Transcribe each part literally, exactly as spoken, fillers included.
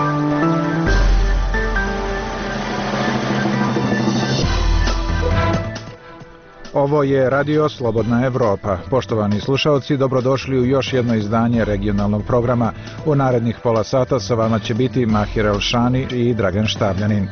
Ovo je Radio Slobodna Evropa. Poštovani slušalci, dobrodošli u još jedno izdanje regionalnog programa. U narednih pola sata sa vama će biti Mahir Elšani i Dragan Štabljanin.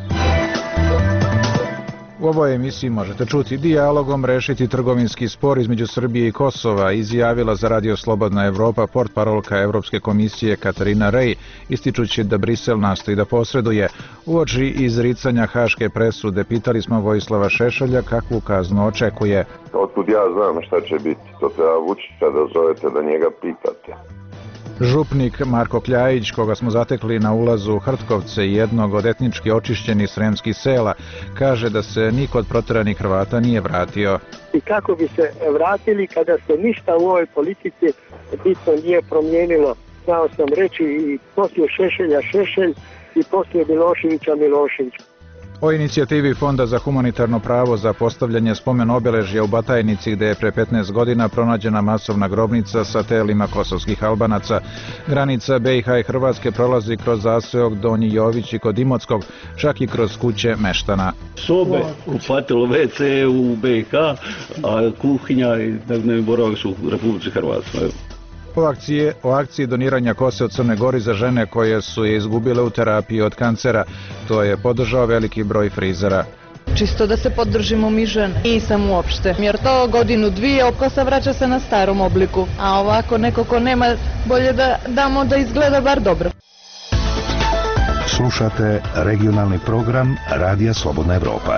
U ovoj emisiji možete čuti: dijalogom rešiti trgovinski spor između Srbije i Kosova, izjavila za Radio Slobodna Evropa portparolka Evropske komisije Katarina Rej, ističući da Brisel nastoji da posreduje. Uoči izricanja haške presude pitali smo Vojislava Šešelja kakvu kaznu očekuje. Otkud ja znam šta će biti, to treba Vučića da zovete da njega pitate. Župnik Marko Kljajić, koga smo zatekli na ulazu u Hrtkovce, jednog od etnički očišćenih sremskih sela, kaže da se niko od proteranih Hrvata nije vratio. I kako bi se vratili kada se ništa u ovoj politici bitno nije promijenilo. Znao sam reći i poslije Šešelja Šešelj i poslije Miloševića Milošević. O inicijativi Fonda za humanitarno pravo za postavljanje spomen obeležja u Batajnici, gde je pre petnaest godina pronađena masovna grobnica sa telima kosovskih Albanaca. Granica B i H i Hrvatske prolazi kroz zaseok Donji Jović i kod Imotskog, čak i kroz kuće meštana. Sobe, kupatilo, ve ce u B i H, a kuhinja i dnevni boravak su u Republici Hrvatskoj. O akcije, o akciji doniranja kose od Crne Gori za žene koje su je izgubile u terapiji od kancera. To je podržao veliki broj frizera. Čisto da se podržimo mi žene. Nisam uopšte, jer to godinu dvije kosa vraća se na starom obliku. A ovako neko ko nema, bolje da damo da izgleda bar dobro. Slušate regionalni program Radija Slobodna Evropa.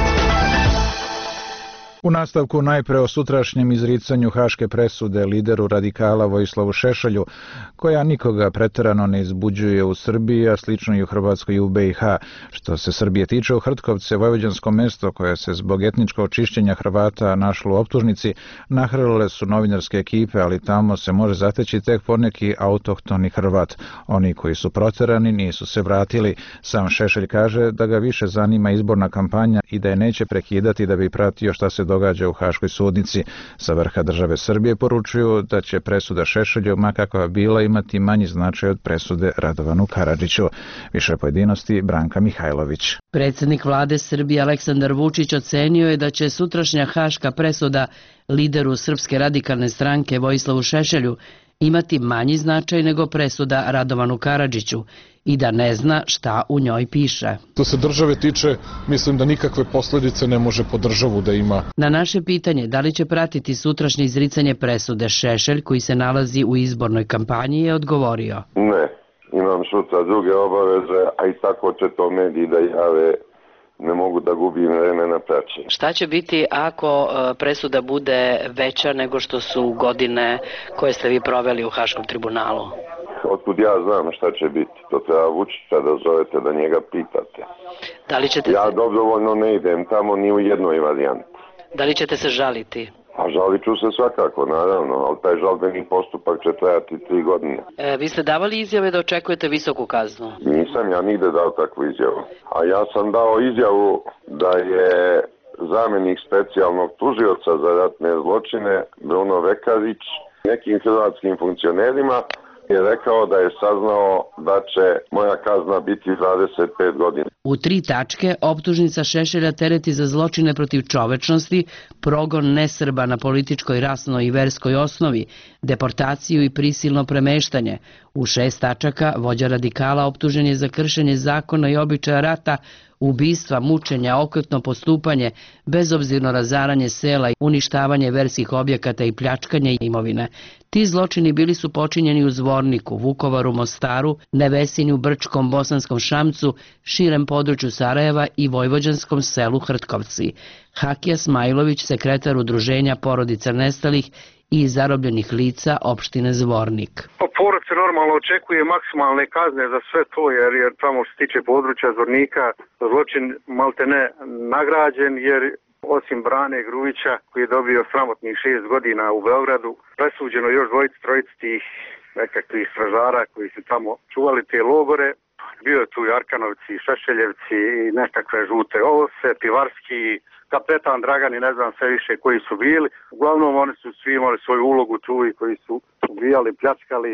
U nastavku najpre o sutrašnjem izricanju haške presude lideru radikala Vojislavu Šešelju, koja nikoga preterano ne izbuđuje u Srbiji, a slično i u Hrvatskoj i u B i H. Što se Srbije tiče, u Hrtkovce, vojvođansko mesto koje se zbog etničkog očišćenja Hrvata našlo u optužnici, nahrlile su novinarske ekipe, ali tamo se može zateći tek poneki autohtoni Hrvat. Oni koji su proterani nisu se vratili. Sam Šešelj kaže da ga više zanima izborna kampanja i da je neće prekidati da bi pratio šta se događa u Haškoj sudnici. Sa vrha države Srbije poručuju da će presuda Šešelju, ma kakva bila, imati manji značaj od presude Radovanu Karadžiću. Više pojedinosti Branka Mihajlović. Predsjednik vlade Srbije Aleksandar Vučić ocenio je da će sutrašnja haška presuda lideru Srpske radikalne stranke Vojislavu Šešelju imati manji značaj nego presuda Radovanu Karadžiću i da ne zna šta u njoj piše. Što se države tiče, mislim da nikakve posljedice ne može po državu da ima. Na naše pitanje da li će pratiti sutrašnje izricanje presude Šešelj, koji se nalazi u izbornoj kampanji, je odgovorio: Ne, imam sutra druge obaveze, a i tako će to mediji da jave. Ne mogu da gubim vreme na praćenje. Šta će biti ako presuda bude veća nego što su godine koje ste vi proveli u Haškom tribunalu? Otkud ja znam šta će biti, to treba Vučića da zovete da njega pitate. Da li ćete ja se... dobrovoljno ne idem tamo ni u jednoj varijanti. Da li ćete se žaliti? A žalit ću se svakako, naravno, ali taj žalbeni postupak će trajati tri godine. E, vi ste davali izjave da očekujete visoku kaznu? Nisam ja nigde dao takvu izjavu. A ja sam dao izjavu da je zamjenik specijalnog tužioca za ratne zločine Bruno Vekarić nekim hrvatskim funkcionerima je rekao da je saznao da će moja kazna biti dvadeset pet godina. U tri tačke optužnica Šešelja tereti za zločine protiv čovečnosti, progon nesrba na političkoj, rasnoj i verskoj osnovi, deportaciju i prisilno premeštanje. U šest tačaka vođa radikala optužen je za kršenje zakona i običaja rata, ubistva, mučenja, okrutno postupanje, bezobzirno razaranje sela, uništavanje verskih objekata i pljačkanje imovine. Ti zločini bili su počinjeni u Zvorniku, Vukovaru, Mostaru, Nevesinju, Brčkom, Bosanskom Šamcu, širem području Sarajeva i vojvođanskom selu Hrtkovci. Hakija Smajlović, sekretar udruženja porodica nestalih i zarobljenih lica opštine Zvornik. Po porodice normalno očekuje maksimalne kazne za sve to, jer, jer tamo što se tiče područja Zvornika zločin malte ne nagrađen, jer osim Brane Grujića koji je dobio sramotnih šest godina u Beogradu, presuđeno još dvojici, trojici tih nekakvih stražara koji su tamo čuvali te logore. Bio je tu i Arkanovci, i Šešeljevci i nekakve žute ovce, Pivarski, kapetan Dragan i ne znam sve više koji su bili. Uglavnom oni su svi imali svoju ulogu tu i koji su ubijali, pljačkali,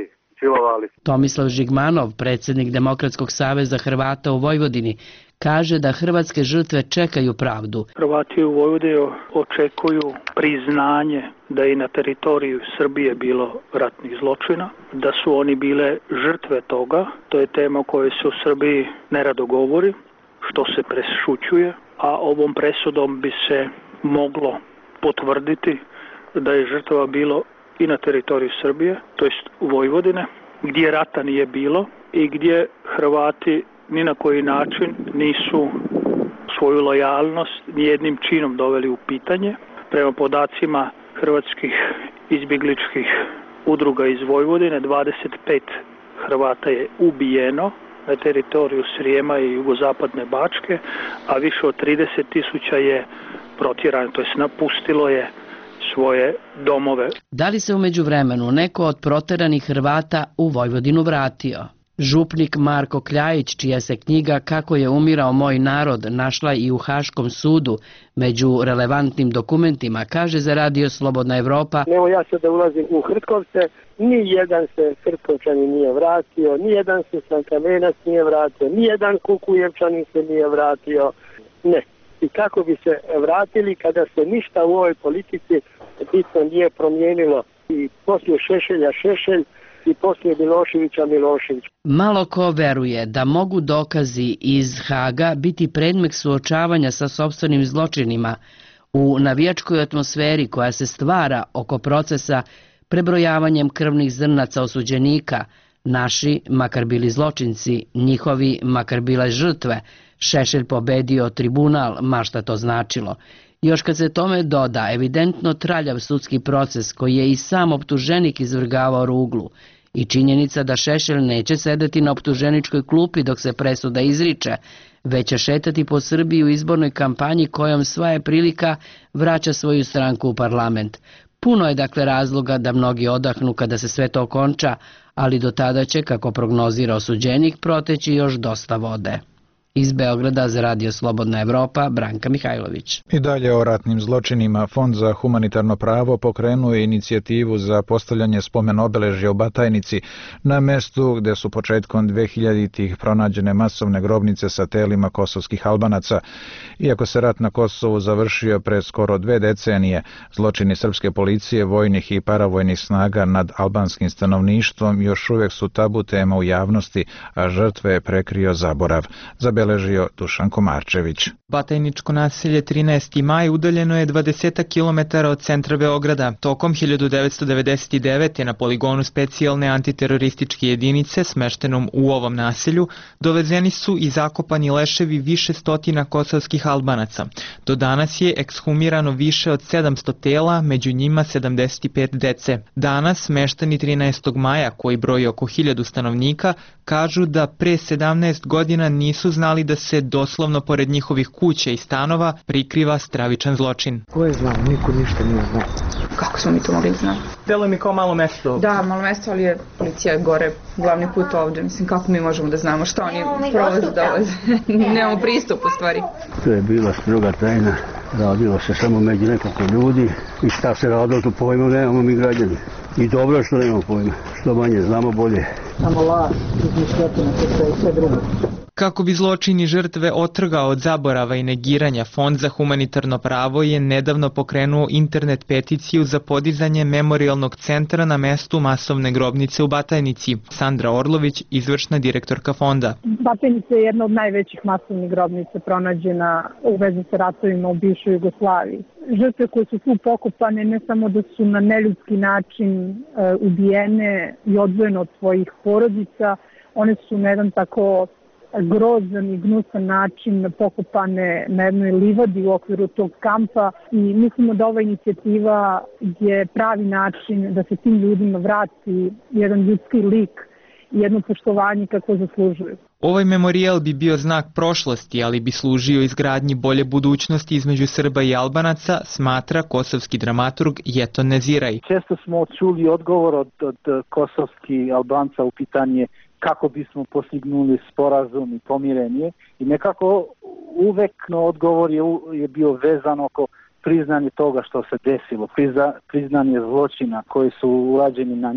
silovali. Tomislav Žigmanov, predsjednik Demokratskog saveza Hrvata u Vojvodini, kaže da hrvatske žrtve čekaju pravdu. Hrvati u Vojvodini očekuju priznanje da je na teritoriju Srbije bilo ratnih zločina, da su oni bile žrtve toga. To je tema o kojoj se u Srbiji nerado govori, što se prešućuje, a ovom presudom bi se moglo potvrditi da je žrtava bilo i na teritoriju Srbije, to jest u Vojvodine, gdje rata nije bilo i gdje Hrvati ni na koji način nisu svoju lojalnost nijednim činom doveli u pitanje. Prema podacima hrvatskih izbjegličkih udruga iz Vojvodine, dvadeset pet Hrvata je ubijeno na teritoriju Srijema i jugozapadne Bačke, a više od trideset tisuća je protjerano, to jest napustilo je svoje domove. Da li se u međuvremenu neko od proteranih Hrvata u Vojvodinu vratio? Župnik Marko Kljajić, čija se knjiga Kako je umirao moj narod našla i u Haškom sudu među relevantnim dokumentima, kaže za radio Slobodna Evropa: Evo ja sad da ulazim u Hrtkovce, ni jedan se Hrtkovčanin nije vratio, ni jedan se Sankamenac nije vratio, ni jedan Kukujevčanin se nije vratio, ne. I kako bi se vratili kada se ništa u ovoj politici bitno nije promijenilo i poslije Šešelja Šešelj i poslije Miloševića Milošević. Malo ko veruje da mogu dokazi iz Haga biti predmet suočavanja sa sopstvenim zločinima u navijačkoj atmosferi koja se stvara oko procesa prebrojavanjem krvnih zrnaca osuđenika. Naši, makar bili zločinci, njihovi, makar bile žrtve, Šešelj pobedio tribunal, ma šta to značilo. Još kad se tome doda evidentno traljav sudski proces koji je i sam optuženik izvrgavao ruglu i činjenica da Šešelj neće sedeti na optuženičkoj klupi dok se presuda izriče, već će šetati po Srbiji u izbornoj kampanji kojom sva je prilika vraća svoju stranku u parlament. Puno je dakle razloga da mnogi odahnu kada se sve to okonča, ali do tada će, kako prognozira osuđenik, proteći još dosta vode. Iz Beograda za radio Slobodna Evropa, Branka Mihajlović. I dalje o ratnim zločinima. Fond za humanitarno pravo pokrenuo je inicijativu za postavljanje spomen obeležja u Batajnici na mestu gde su početkom dvehiljaditih pronađene masovne grobnice sa telima kosovskih Albanaca. Iako se rat na Kosovu završio pre skoro dve decenije, zločini srpske policije, vojnih i paravojnih snaga nad albanskim stanovništvom još uvijek su tabu tema u javnosti, a žrtve je prekrio zaborav. Zabeležio Dušan Komarčević. Batajničko naselje trinaesti maj udaljeno je dvadeset kilometara od centra Beograda. Tokom hiljadu devetsto devedeset devete. na poligonu specijalne antiterorističke jedinice smeštenom u ovom naselju dovezeni su i zakopani leševi više stotina kosovskih Albanaca. Do danas je ekshumirano više od sedamsto tela, među njima sedamdeset pet dece. Danas meštani trinaestog maja, koji broji oko hiljadu stanovnika, kažu da pre sedamnaest godina nisu znali da se doslovno pored njihovih kuća i stanova prikriva stravičan zločin. Ko je znao? Niko ništa nije znao. Kako smo mi to mogli znati? Delo mi kao malo mesto. Da, malo mesto, ali je policija gore, glavni put ovdje. Mislim, kako mi možemo da znamo što oni prolaze dolaze? Nemamo pristup u stvari. To je bila stroga tajna. Radilo se samo među nekoliko ljudi i šta se radilo, to pojma nemamo mi građani. I dobro što nemamo pojma. Što manje znamo, bolje. Samo laž, izmišljotina, to je sve drugo. Kako bi zločini žrtve otrgao od zaborava i negiranja, Fond za humanitarno pravo je nedavno pokrenuo internet peticiju za podizanje memorijalnog centra na mestu masovne grobnice u Batajnici. Sandra Orlović, izvršna direktorka fonda. Batajnica je jedna od najvećih masovnih grobnica pronađena u vezi sa ratovima u bivšoj Jugoslaviji. Žrtve koje su tu pokopane ne samo da su na neljudski način e, ubijene i odvojene od svojih porodica, one su na jedan tako grozan i gnusan način pokopane na jednoj livadi u okviru tog kampa i mislimo da ova inicijativa je pravi način da se tim ljudima vrati jedan ljudski lik i jedno poštovanje kako zaslužuju. Ovaj memorijal bi bio znak prošlosti, ali bi služio izgradnji bolje budućnosti između Srba i Albanaca, smatra kosovski dramaturg Jeton Neziraj. Često smo čuli odgovor od, od kosovskih Albanca u pitanje kako bismo postignuli sporazum i pomirenje i nekako uvek odgovor je, je bio vezan oko priznanje toga što se desilo, priza, priznanje zločina koji su urađeni na njih.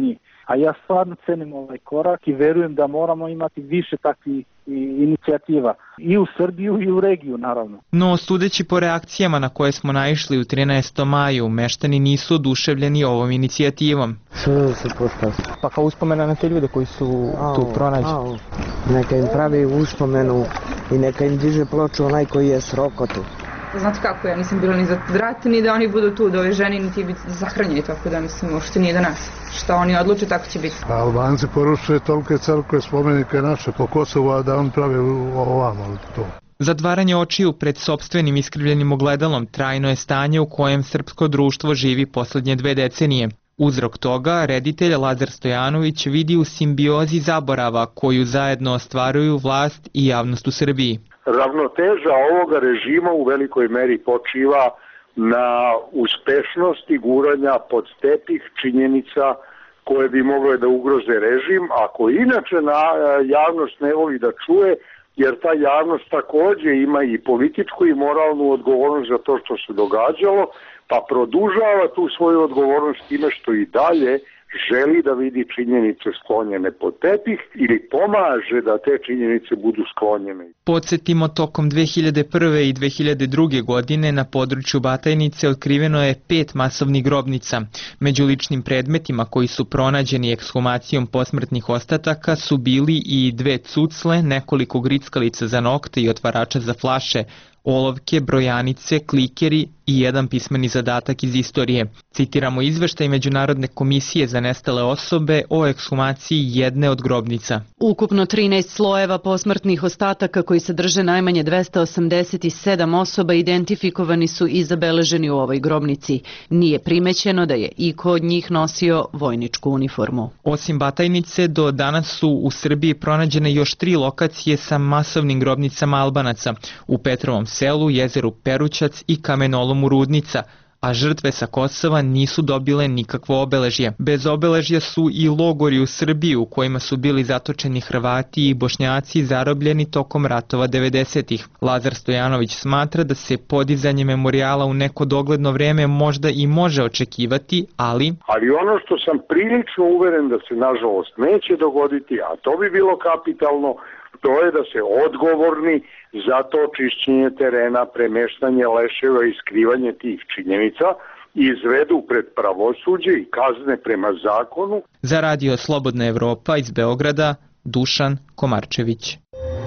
A ja stvarno cenim ovaj korak i verujem da moramo imati više takvih inicijativa i u Srbiju i u regiju, naravno. No, sudeći po reakcijama na koje smo naišli u trinaestom maju, meštani nisu oduševljeni ovom inicijativom. Sve se postavi. Pa kao uspomena na te ljude koji su au, tu pronađeni. Au. Neka im pravi uspomenu i neka im diže ploču onaj koji je srokotu. Znate kako, ja nisam bila ni za rat, ni da oni budu tu, da ove žene niti biti zahranjeni, tako da mislim, uopšte nije do nas. Šta oni odluče, tako će biti. Albanci porušuje tolike crkve, spomenike naše po Kosovu, a da on pravi ovamo to. Zatvaranje očiju pred sopstvenim iskrivljenim ogledalom trajno je stanje u kojem srpsko društvo živi poslednje dve decenije. Uzrok toga reditelj Lazar Stojanović vidi u simbiozi zaborava koju zajedno ostvaruju vlast i javnost u Srbiji. Ravnoteža ovoga režima u velikoj meri počiva na uspešnosti guranja pod tepih činjenica koje bi mogle da ugroze režim, ako inače na javnost ne voli da čuje, jer ta javnost takođe ima i političku i moralnu odgovornost za to što se događalo, pa produžava tu svoju odgovornost time što i dalje želi da vidi činjenice sklonjene pod tepih ili pomaže da te činjenice budu sklonjene. Podsjetimo, tokom dve hiljade prve i dve hiljade druge. godine na području Batajnice otkriveno je pet masovnih grobnica. Među ličnim predmetima koji su pronađeni ekshumacijom posmrtnih ostataka su bili i dve cucle, nekoliko grickalica za nokte i otvarača za flaše, olovke, brojanice, klikeri i jedan pismeni zadatak iz istorije. Citiramo izveštaj Međunarodne komisije za nestale osobe o ekshumaciji jedne od grobnica. Ukupno trinaest slojeva posmrtnih ostataka koji sadrže najmanje dvesta osamdeset sedam osoba identifikovani su i zabeleženi u ovoj grobnici. Nije primećeno da je iko od njih nosio vojničku uniformu. Osim Batajnice, do danas su u Srbiji pronađene još tri lokacije sa masovnim grobnicama Albanaca u Petrovom selu, jezeru Perućac i kamenolomu Rudnica, a žrtve sa Kosova nisu dobile nikakvo obeležje. Bez obeležja su i logori u Srbiji u kojima su bili zatočeni Hrvati i Bošnjaci zarobljeni tokom ratova devedesetih. Lazar Stojanović smatra da se podizanje memorijala u neko dogledno vreme možda i može očekivati, ali... Ali ono što sam prilično uveren da se nažalost neće dogoditi, a to bi bilo kapitalno, to je da se odgovorni za to čišćenje terena, premeštanje leševa i skrivanje tih činjenica izvedu pred pravosuđe i kazne prema zakonu. Za Radio Slobodna Evropa iz Beograda, Dušan Komarčević.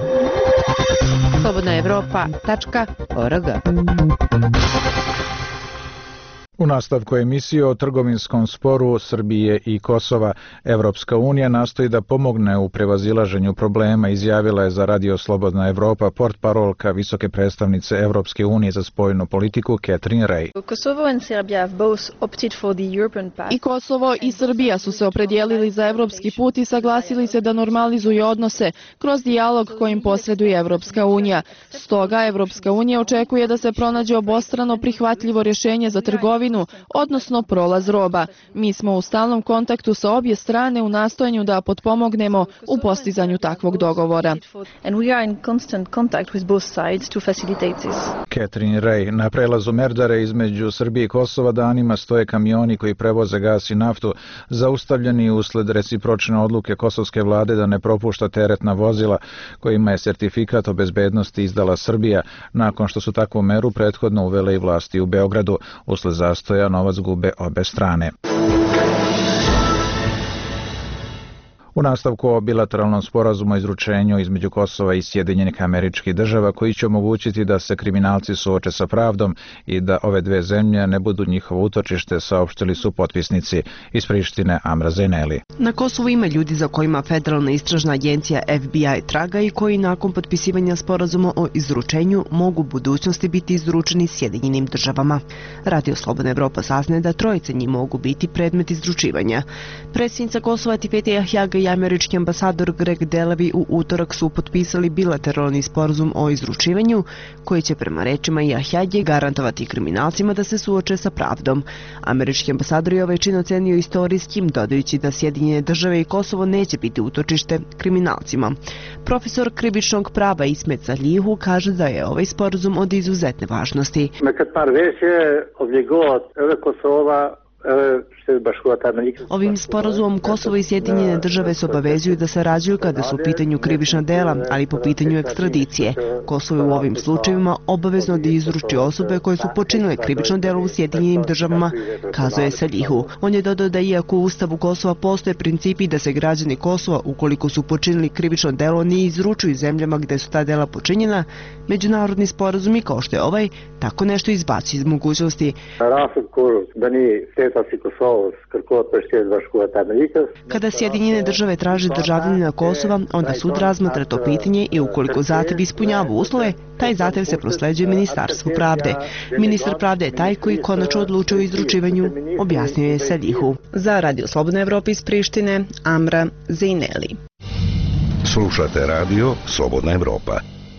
slobodna evropa tačka org. U nastavku emisije o trgovinskom sporu Srbije i Kosova, Evropska unija nastoji da pomogne u prevazilaženju problema, izjavila je za Radio Slobodna Evropa portparolka visoke predstavnice Evropske unije za spoljnu politiku Catherine Ray. I Kosovo i Srbija su se opredijelili za evropski put i saglasili se da normalizuju odnose kroz dijalog kojim posreduje Evropska unija. Stoga Evropska unija očekuje da se pronađe obostrano prihvatljivo rješenje za trgovinu, odnosno prolaz roba. Mi smo u stalnom kontaktu sa obje strane u nastojanju da potpomognemo u postizanju takvog dogovora. Catherine Ray, na prelazu Merdare između Srbije i Kosova danima stoje kamioni koji prevoze gas i naftu, zaustavljeni usled recipročne odluke kosovske vlade da ne propušta teretna vozila kojima je sertifikat o bezbednosti izdala Srbija, nakon što su takvu meru prethodno uvele i vlasti u Beogradu. Usled zastoja novac gube obe strane. U nastavku o bilateralnom sporazumu o izručenju između Kosova i Sjedinjenih Američkih Država koji će omogućiti da se kriminalci suoče sa pravdom i da ove dve zemlje ne budu njihovo utočište, saopštili su potpisnici iz Prištine Amra Zejneli. Na Kosovu ima ljudi za kojima Federalna istražna agencija F B I traga i koji nakon potpisivanja sporazuma o izručenju mogu u budućnosti biti izručeni Sjedinjenim Državama. Radio Slobodna Evropa saznaje da trojice njih mogu biti predmet izručivanja. Predsjednica Kosova Tipete Jahjaga i američki ambasador Greg Delevi u utorak su potpisali bilateralni sporazum o izručivanju koji će prema rečima Jahjage garantovati kriminalcima da se suoče sa pravdom. Američki ambasador je ovaj čin ocenio istorijskim, dodajući da Sjedinjene Države i Kosovo neće biti utočište kriminalcima. Profesor krivičnog prava Ismet Salihu kaže da je ovaj sporazum od izuzetne važnosti. Me këtë marrëveshje obligohet edhe Kosova Ovim sporazumom Kosovo i Sjedinjene države se obavezuju da sarađuju kada su u pitanju krivična dela, ali po pitanju ekstradicije. Kosovo je u ovim slučajevima obavezno da izruči osobe koje su počinile krivično delo u Sjedinjenim državama, kazao je Salihu. On je dodao da iako u Ustavu Kosova postoje principi da se građani Kosova, ukoliko su počinili krivično delo, ne izručuju zemljama gde su ta dela počinjena, međunarodni sporazumi kao što je ovaj, tako nešto izbaci iz mogućnosti. Kada Sjedinjene države traže državljanina Kosova, onda sud razmatra to pitanje i ukoliko zahtev ispunjava uslove, taj zahtev se prosleđuje Ministarstvu pravde. Ministar pravde je taj koji konačno odlučuje o izručivanju, objasnio je Salihu. Za Radio Slobodna Evropa iz Prištine, Amra Zejneli. Slušate Radio Slobodna Evropa.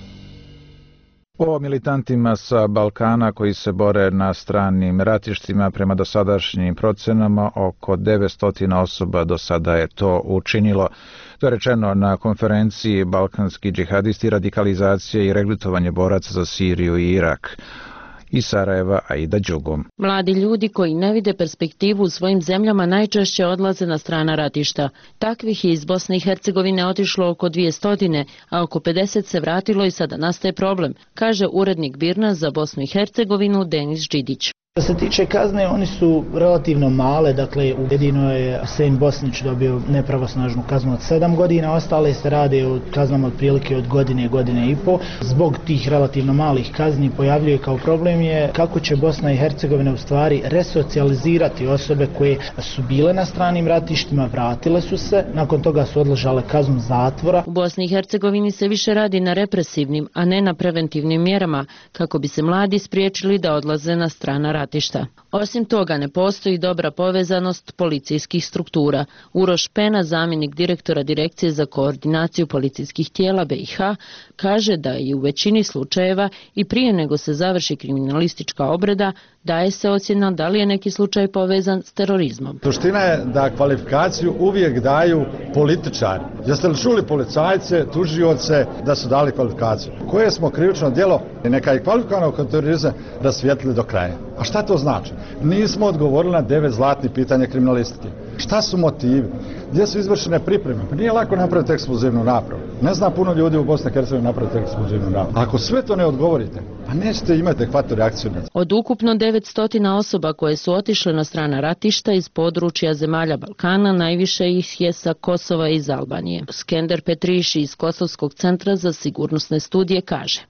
O militantima sa Balkana koji se bore na stranim ratištima, prema dosadašnjim procenama oko devetsto osoba do sada je to učinilo. To je rečeno na konferenciji Balkanski džihadisti, radikalizacija i regrutovanje boraca za Siriju i Irak. Iz Sarajeva, Aida Đugum. Mladi ljudi koji ne vide perspektivu u svojim zemljama najčešće odlaze na strana ratišta. Takvih je iz Bosne i Hercegovine otišlo oko dvjesto, a oko pedeset se vratilo i sada nastaje problem, kaže urednik Birna za Bosnu i Hercegovinu Denis Đidić. Što se tiče kazne, oni su relativno male, dakle jedino je Sen Bosnić dobio nepravosnažnu kaznu od sedam godina, ostale se rade o kaznama otprilike od godine, godine i po. Zbog tih relativno malih kazni pojavljuje kao problem je kako će Bosna i Hercegovina u stvari resocijalizirati osobe koje su bile na stranim ratištima, vratile su se, nakon toga su odležale kaznu zatvora. U Bosni i Hercegovini se više radi na represivnim, a ne na preventivnim mjerama, kako bi se mladi spriječili da odlaze na strana ratišta. Osim toga, ne postoji dobra povezanost policijskih struktura. Uroš Pena, zamjenik direktora Direkcije za koordinaciju policijskih tijela B i H, kaže da je u većini slučajeva i prije nego se završi kriminalistička obrada, daje se ocjena da li je neki slučaj povezan s terorizmom. Suština je da kvalifikaciju uvijek daju političari. Jeste li čuli policajce, tužioce da su dali kvalifikaciju? Koje smo krivično djelo i neka je kvalifikovano kao terorizam rasvijetlili do kraja. A šta to znači? Nismo odgovorili na devet zlatnih pitanja kriminalistike. Šta su motivi? Gdje su izvršene pripreme? Pa nije lako napraviti eksplozivnu napravu. Ne zna puno ljudi u Bosni i Hercegovini napraviti eksplozivnu napravu. Ako sve to ne odgovorite, pa nećete imati adekvatnu reakciju. Od ukupno devetsto osoba koje su otišle na strana ratišta iz područja zemalja Balkana, najviše ih je sa Kosova i iz Albanije. Skender Petriši iz Kosovskog centra za sigurnosne studije kaže.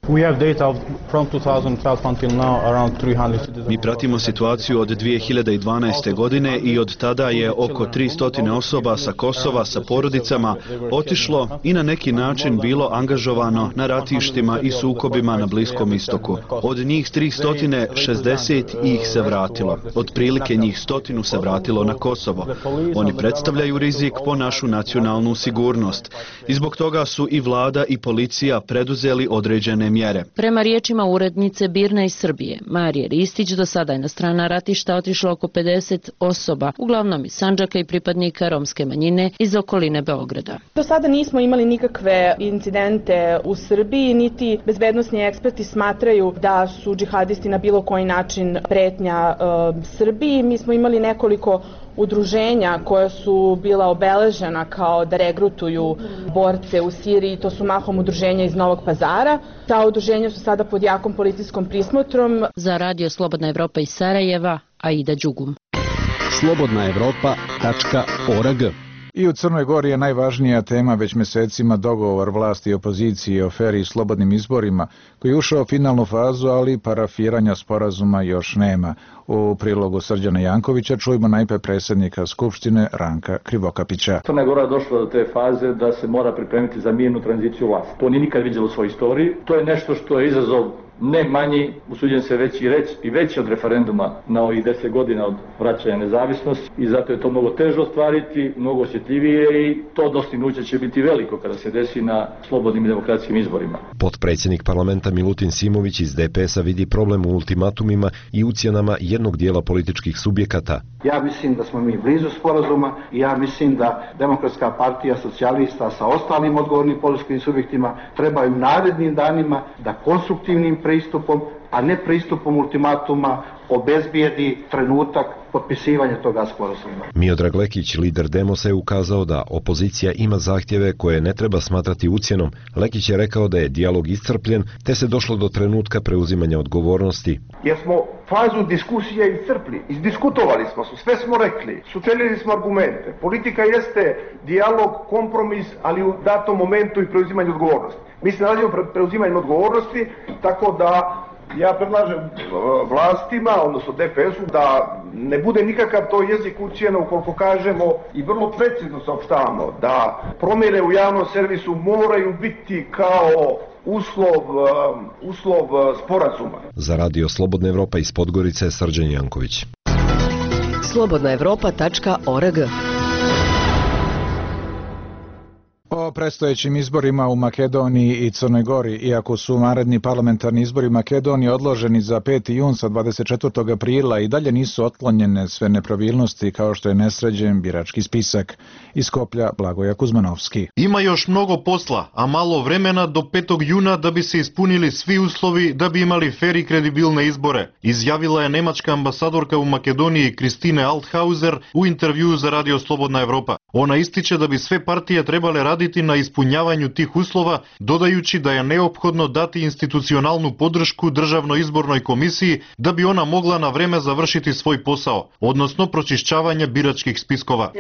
Mi pratimo situaciju od dvije hiljade dvanaeste. godine i od tada je oko tristo osoba sa Kosova sa porodicama otišlo i na neki način bilo angažovano na ratištima i sukobima na Bliskom istoku. Od njih tristo šezdeset ih se vratilo. Otprilike njih stotinu se vratilo na Kosovo. Oni predstavljaju rizik po našu nacionalnu sigurnost. I zbog toga su i vlada i policija preduzeli određene mjere. Prema riječima urednice Birne iz Srbije, Marije Ristić, do sada je na strana ratišta otišlo oko pedeset osoba, uglavnom iz Sandžaka i pripadnika romske manjine iz okoline Beograda. Do sada nismo imali nikakve incidente u Srbiji, niti bezbednosni eksperti smatraju da su džihadisti na bilo koji način pretnja e, Srbiji. Mi smo imali nekoliko udruženja koja su bila obeležena kao da regrutuju borce u Siriji, to su mahom udruženja iz Novog Pazara. Ta udruženja su sada pod jakom policijskom prismotrom. Za Radio Slobodna Evropa iz Sarajeva, Aida Đugum. slobodna evropa tačka org. I u Crnoj Gori je najvažnija tema već mjesecima dogovor vlasti i opozicije o fer i slobodnim izborima, koji je ušao u finalnu fazu, ali parafiranja sporazuma još nema. U prilogu Srđana Jankovića čujemo najpre predsjednika Skupštine Ranka Krivokapića. Crna Gora je došla do te faze da se mora pripremiti za mirnu tranziciju vlasti. To nije nikad viđalo u svojoj istoriji. To je nešto što je izazov ne manji, usuđujem se veći reći, i veći od referenduma na ovih deset godina od vraćanja nezavisnosti, i zato je to mnogo teže ostvariti, mnogo osjetljivije, i to dostignuće će biti veliko kada se desi na slobodnim i demokratskim izborima. Potpredsjednik parlamenta Milutin Simović iz D P S-a vidi problem u ultimatumima i ucjenama jednog dijela političkih subjekata. Ja mislim da smo mi blizu sporazuma i ja mislim da Demokratska partija socijalista sa ostalim odgovornim političkim subjektima trebaju narednim danima da konstruktivnim pristupom, a ne pristupom ultimatuma, obezbijedi trenutak potpisivanje toga sporazuma. Miodrag Lekić, lider Demosa, je ukazao da opozicija ima zahtjeve koje ne treba smatrati ucjenom. Lekić je rekao da je dijalog iscrpljen, te se došlo do trenutka preuzimanja odgovornosti. Jer smo fazu diskusije iscrpli, izdiskutovali smo se, sve smo rekli, sučelili smo argumente. Politika jeste dijalog, kompromis, ali u datom momentu i preuzimanje odgovornosti. Mi se nalazimo pred preuzimanjem odgovornosti, tako da ja predlažem vlastima, odnosno D P S-u, da ne bude nikakav to jezik ucjena ukoliko kažemo i vrlo precizno saopštavamo da promjene u javnom servisu moraju biti kao uslov, uslov sporazuma. Za radio Slobodna Evropa iz Podgorice, Srđan Janković. slobodna evropa tačka org. O predstojećim izborima u Makedoniji i Crnoj Gori, iako su naredni parlamentarni izbori u Makedoniji odloženi za peti jun sa dvadeset četvrtog aprila, i dalje nisu otklonjene sve nepravilnosti kao što je nesređen birački spisak. Iz Skoplja, Blagoja Kuzmanovski. Ima još mnogo posla, a malo vremena do petog juna da bi se ispunili svi uslovi da bi imali fer i kredibilne izbore, izjavila je nemačka ambasadorka u Makedoniji Kristine Althauser u intervjuu za radio Slobodna Evropa. Ona ističe da bi sve partije trebale raditi na ispunjavanju tih uslova, dodajući da je neophodno dati institucionalnu podršku Državnoj izbornoj komisiji da bi ona mogla na vreme završiti svoj posao, odnosno pročišćavanje biračkih spiskova.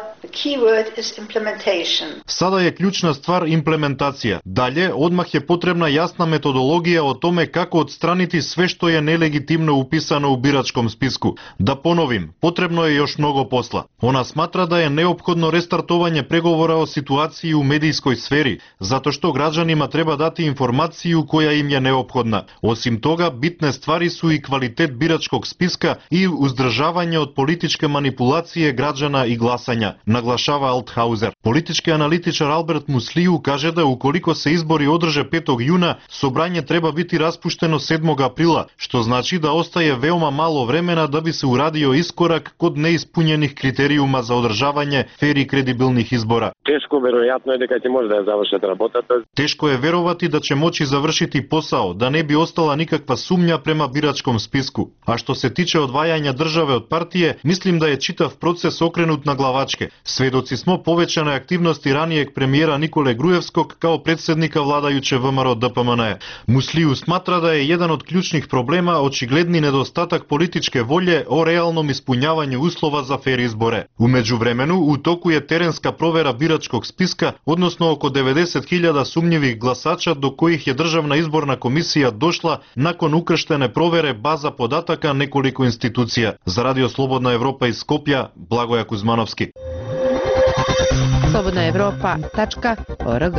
Sada je ključna stvar implementacija. Dalje, odmah je potrebna jasna metodologija o tome kako odstraniti sve što je nelegitimno upisano u biračkom spisku. Da ponovim, potrebno je još mnogo posla. Ona smatra da je neophodno restartovanje pregovora o situaciji u medijskoj sferi, zato što građanima treba dati informaciju koja im je neophodna. Osim toga, bitne stvari su i kvalitet biračkog spiska i uzdržavanje od političke manipulacije građana i glasanja, naglašava Althauser. Politički analitičar Albert Musliju kaže da ukoliko se izbori održe petog juna, sobranje treba biti raspušteno sedmog aprila, što znači da ostaje veoma malo vremena da bi se uradio iskorak kod neispunjenih kriterijuma za održavanje fer i kredibilnih izbora. Teško verovatno je da će može da završiti работата. Teško je verovati da će moći završiti posao, da ne bi ostala nikakva sumnja prema biračkom spisku. A što se tiče odvajanja države od partije, mislim da je čitav proces okrenut na glavačke. Svedoci smo povećane aktivnosti ranijeg premijera Nikole Grujevskog kao predsjednika vladajuće V M R O D P M N-a. Musliju smatra da je jedan od ključnih problema očigledni nedostatak političke volje o realnom ispunjavanju uslova za fer izbore. U međuvremenu, u toku je terenska provera biračkog spiska, odnosno oko devedeset hiljada sumnjivih glasača do kojih je Državna izborna komisija došla nakon ukrštene provere baza podataka nekoliko institucija. Za radio Slobodna Evropa iz Skoplja, Blagoja Kuzmanovski. slobodna evropa tačka org.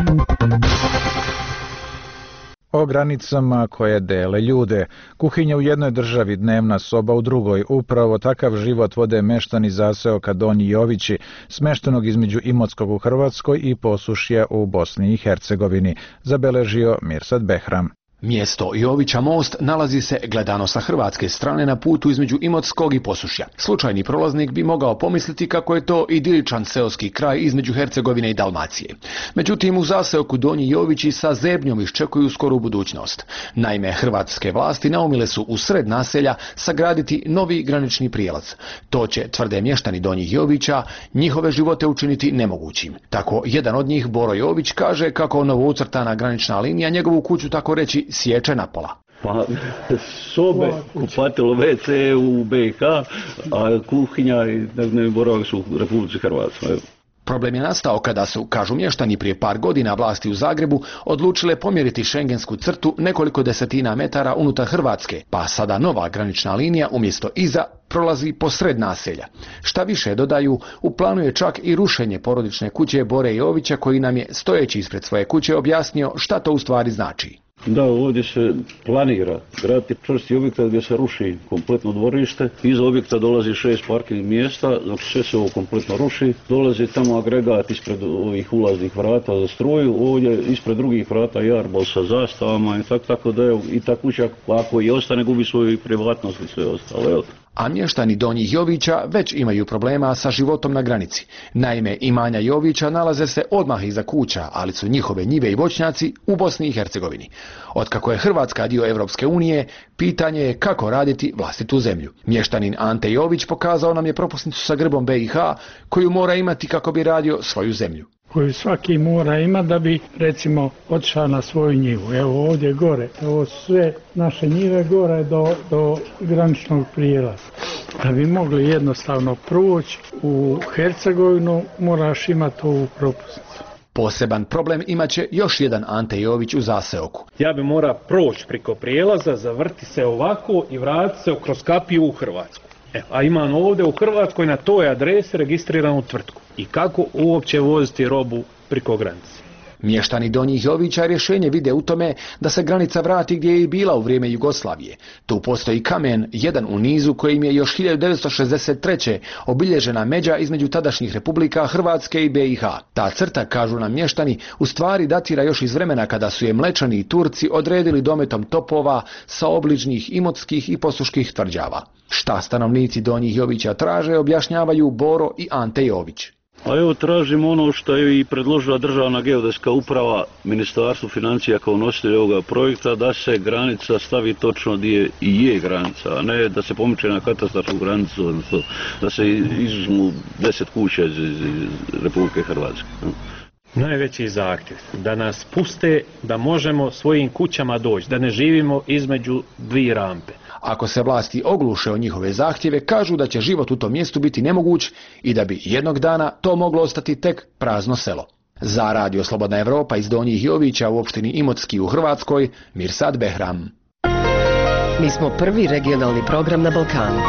O granicama koje dele ljude. Kuhinja u jednoj državi, dnevna soba u drugoj. Upravo takav život vode meštani zaseoka Donji Jovići, smeštenog između Imotskog u Hrvatskoj i Posušja u Bosni i Hercegovini, zabeležio Mirsad Behram. Mjesto Jovića Most nalazi se gledano sa hrvatske strane na putu između Imotskog i Posušja. Slučajni prolaznik bi mogao pomisliti kako je to idiličan seoski kraj između Hercegovine i Dalmacije. Međutim, u zaseoku Donji Jovići sa zebnjom iščekuju skoru budućnost. Naime, hrvatske vlasti naumile su u sred naselja sagraditi novi granični prijelaz. To će, tvrde mještani Donjih Jovića, njihove živote učiniti nemogućim. Tako, jedan od njih, Boro Jović, kaže kako novoucrtana granična linija njegovu kuću, tako reći, sječe napola. Pa sobe, kupatilo, ve ce u be i ha, a kuhinja i dnevni boravak su u Republici Hrvatskoj. Problem je nastao kada su, kažu mještani, prije par godina vlasti u Zagrebu odlučile pomjeriti šengensku crtu nekoliko desetina metara unutar Hrvatske, pa sada nova granična linija umjesto iza prolazi posred naselja. Šta više, dodaju, u planu je čak i rušenje porodične kuće Bore Jovića, koji nam je, stojeći ispred svoje kuće, objasnio šta to u stvari znači. Da, ovdje se planira graditi čvrsti objekat gdje se ruši kompletno dvorište. Iza objekta dolazi šest parking mjesta, dok sve se ovo kompletno ruši. Dolazi tamo agregat ispred ovih ulaznih vrata za struju, ovdje ispred drugih vrata jarbol sa zastavama i tako, tako da je i ta kuća, ako i ostane, gubi svoju privatnost i sve ostalo. A mještani Donjih Jovića već imaju problema sa životom na granici. Naime, imanja Jovića nalaze se odmah iza kuća, ali su njihove njive i voćnjaci u Bosni i Hercegovini. Otkako je Hrvatska dio Evropske unije, pitanje je kako raditi vlastitu zemlju. Mještanin Ante Jović pokazao nam je propusnicu sa grbom B i H koju mora imati kako bi radio svoju zemlju. Koju svaki mora imati da bi, recimo, otišao na svoju njivu. Evo ovdje gore, ovo sve naše njive gore do, do graničnog prijelaza. Da bi mogli jednostavno proći u Hercegovinu, moraš imati ovu propusnicu. Poseban problem imaće još jedan Ante Jović u zaseoku. Ja bi mora proći preko prijelaza, zavrti se ovako i vratiti se kroz kapiju u Hrvatsku. Evo, a imam ovdje u Hrvatskoj na toj adresi registriranu tvrtku. I kako uopće voziti robu preko granice? Mještani Donjih Jovića rješenje vide u tome da se granica vrati gdje je i bila u vrijeme Jugoslavije. Tu postoji kamen, jedan u nizu kojim je još hiljadu devetsto šezdeset treće obilježena međa između tadašnjih republika Hrvatske i B i H. Ta crta, kažu nam mještani, u stvari datira još iz vremena kada su je Mlečani i Turci odredili dometom topova sa obližnjih imotskih i posuških tvrđava. Šta stanovnici Donjih Jovića traže, objašnjavaju Boro i Ante Jović. A evo tražimo ono što je i predložila Državna geodetska uprava, Ministarstvo financija kao nositelj ovoga projekta, da se granica stavi točno gdje i je granica, a ne da se pomiče na katastarsku granicu, odnosno da se izuzmu deset kuća iz, iz Republike Hrvatske. Najveći zahtjev da nas puste da možemo svojim kućama doći, da ne živimo između dvije rampe. Ako se vlasti ogluše o njihove zahtjeve, kažu da će život u tom mjestu biti nemoguć i da bi jednog dana to moglo ostati tek prazno selo. Za Radio Slobodna Evropa iz Donjih Jovića u opštini Imotski u Hrvatskoj, Mirsad Behram. Mi smo prvi regionalni program na Balkanu.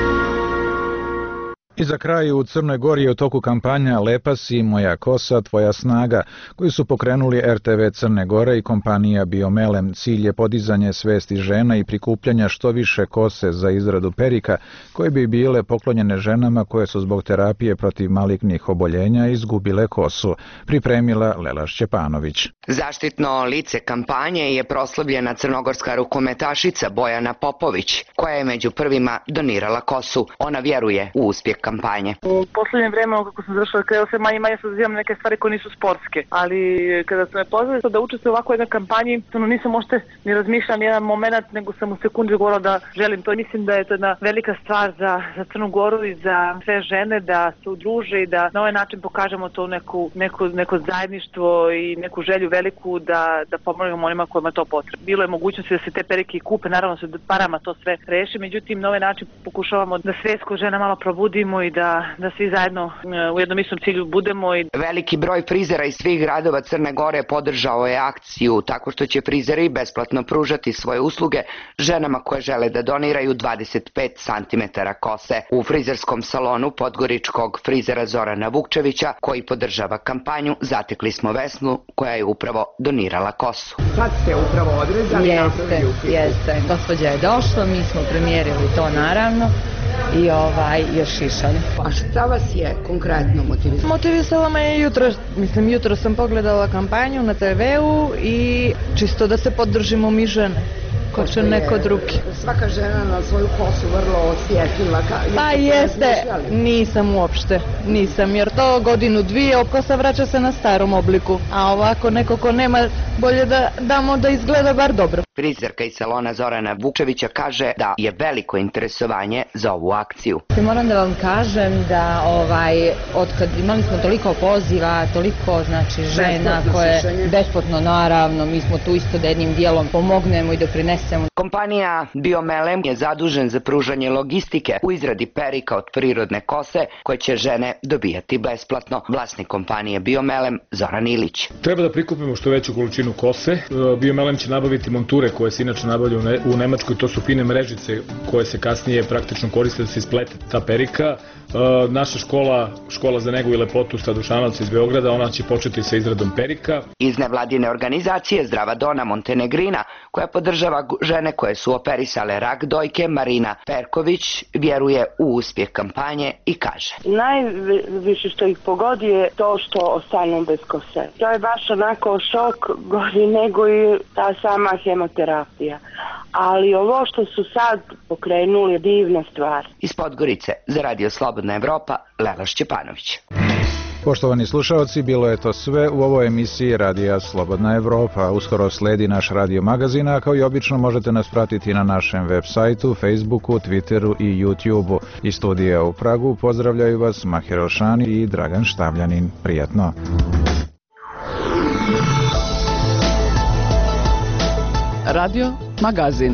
I za kraj u Crnoj Gori je u toku kampanja Lepa si, moja kosa, tvoja snaga, koju su pokrenuli R T V Crne Gore i kompanija Biomelem. Cilj je podizanje svesti žena i prikupljanja što više kose za izradu perika, koje bi bile poklonjene ženama koje su zbog terapije protiv malignih oboljenja izgubile kosu, pripremila Lela Šćepanović. Zaštitno lice kampanje je proslavljena crnogorska rukometašica Bojana Popović, koja je među prvima donirala kosu. Ona vjeruje u uspjeh kampanje. U posljednje vrijeme, kako sam završila, krenuo se manje manje sazivam neke stvari koje nisu sportske, ali kada sam me pozvali da učestvujem u ovakvoj jednoj kampanji, nisam možete ni razmišljala ni jedan moment, nego sam u sekundi govorila da želim to. Mislim da je to jedna velika stvar za, za Crnu Goru i za sve žene da se udruže i da na ovaj način pokažemo to neku, neku, neko zajedništvo i neku želju veliku da, da pomognemo onima kojima to potrebno. Bilo je mogućnosti da se te perike kupe, naravno se parama to sve reši, međutim na ovaj način pokušavamo da svijest kod žena malo probudimo i da, da svi zajedno u jednom istom cilju budemo. I... Veliki broj frizera iz svih gradova Crne Gore podržao je akciju tako što će frizeri besplatno pružati svoje usluge ženama koje žele da doniraju dvadeset pet centimetara kose. U frizerskom salonu podgoričkog frizera Zorana Vukčevića, koji podržava kampanju, zatekli smo Vesnu koja je upravo donirala kosu. Sad ste upravo odrezali? Jeste, jeste. Gospođa je došla, mi smo premijerili to naravno. I ovaj, još išali. A šta vas je konkretno motivisalo? Motivisala me je jutro, mislim jutro sam pogledala kampanju na te veu i čisto da se podržimo mi žene. Ko će neko drugi. Svaka žena na svoju kosu vrlo osjetljiva. Pa jeste, nisam uopšte, nisam, jer to godinu dvije kosa vraća se na starom obliku, a ovako neko ko nema, bolje da damo da izgleda bar dobro. Frizerka iz salona Zorana Vukčevića kaže da je veliko interesovanje za ovu akciju. Moram da vam kažem da ovaj, otkad imali smo toliko poziva, toliko znači žena koje besplatno naravno, mi smo tu isto da jednim dijelom pomognemo i doprinesemo. Kompanija Biomelem je zadužen za pružanje logistike u izradi perika od prirodne kose koje će žene dobijati besplatno. Vlasnik kompanije Biomelem Zoran Ilić. Treba da prikupimo što veću količinu kose. Biomelem će nabaviti monture koje se inače nabavljaju u Nemačkoj. To su fine mrežice koje se kasnije praktično koriste da se isplete ta perika. Naša škola, škola za negu i lepotu Sta Dušanovac iz Beograda, ona će početi sa izradom perika. Iz nevladine organizacije Zdrava Dona Montenegrina, koja podržava žene koje su operisale rak dojke, Marina Perković vjeruje u uspjeh kampanje i kaže: Najviše što ih pogodi je to što ostanu bez kose. To je baš onako šok gori nego i ta sama hemoterapija. ali ovo što su sad pokrenuli je divna stvar. Iz Podgorice za Radio Slobodna Evropa, Lela Šćepanović. Poštovani slušalci, bilo je to sve u ovoj emisiji Radija Slobodna Evropa. Uskoro sledi naš radio magazin, a kao i obično možete nas pratiti na našem web sajtu, Facebooku, Twitteru i YouTubeu. Iz studija u Pragu pozdravljaju vas Mahir Elšani i Dragan Štavljanin. Prijatno! Radio magazin.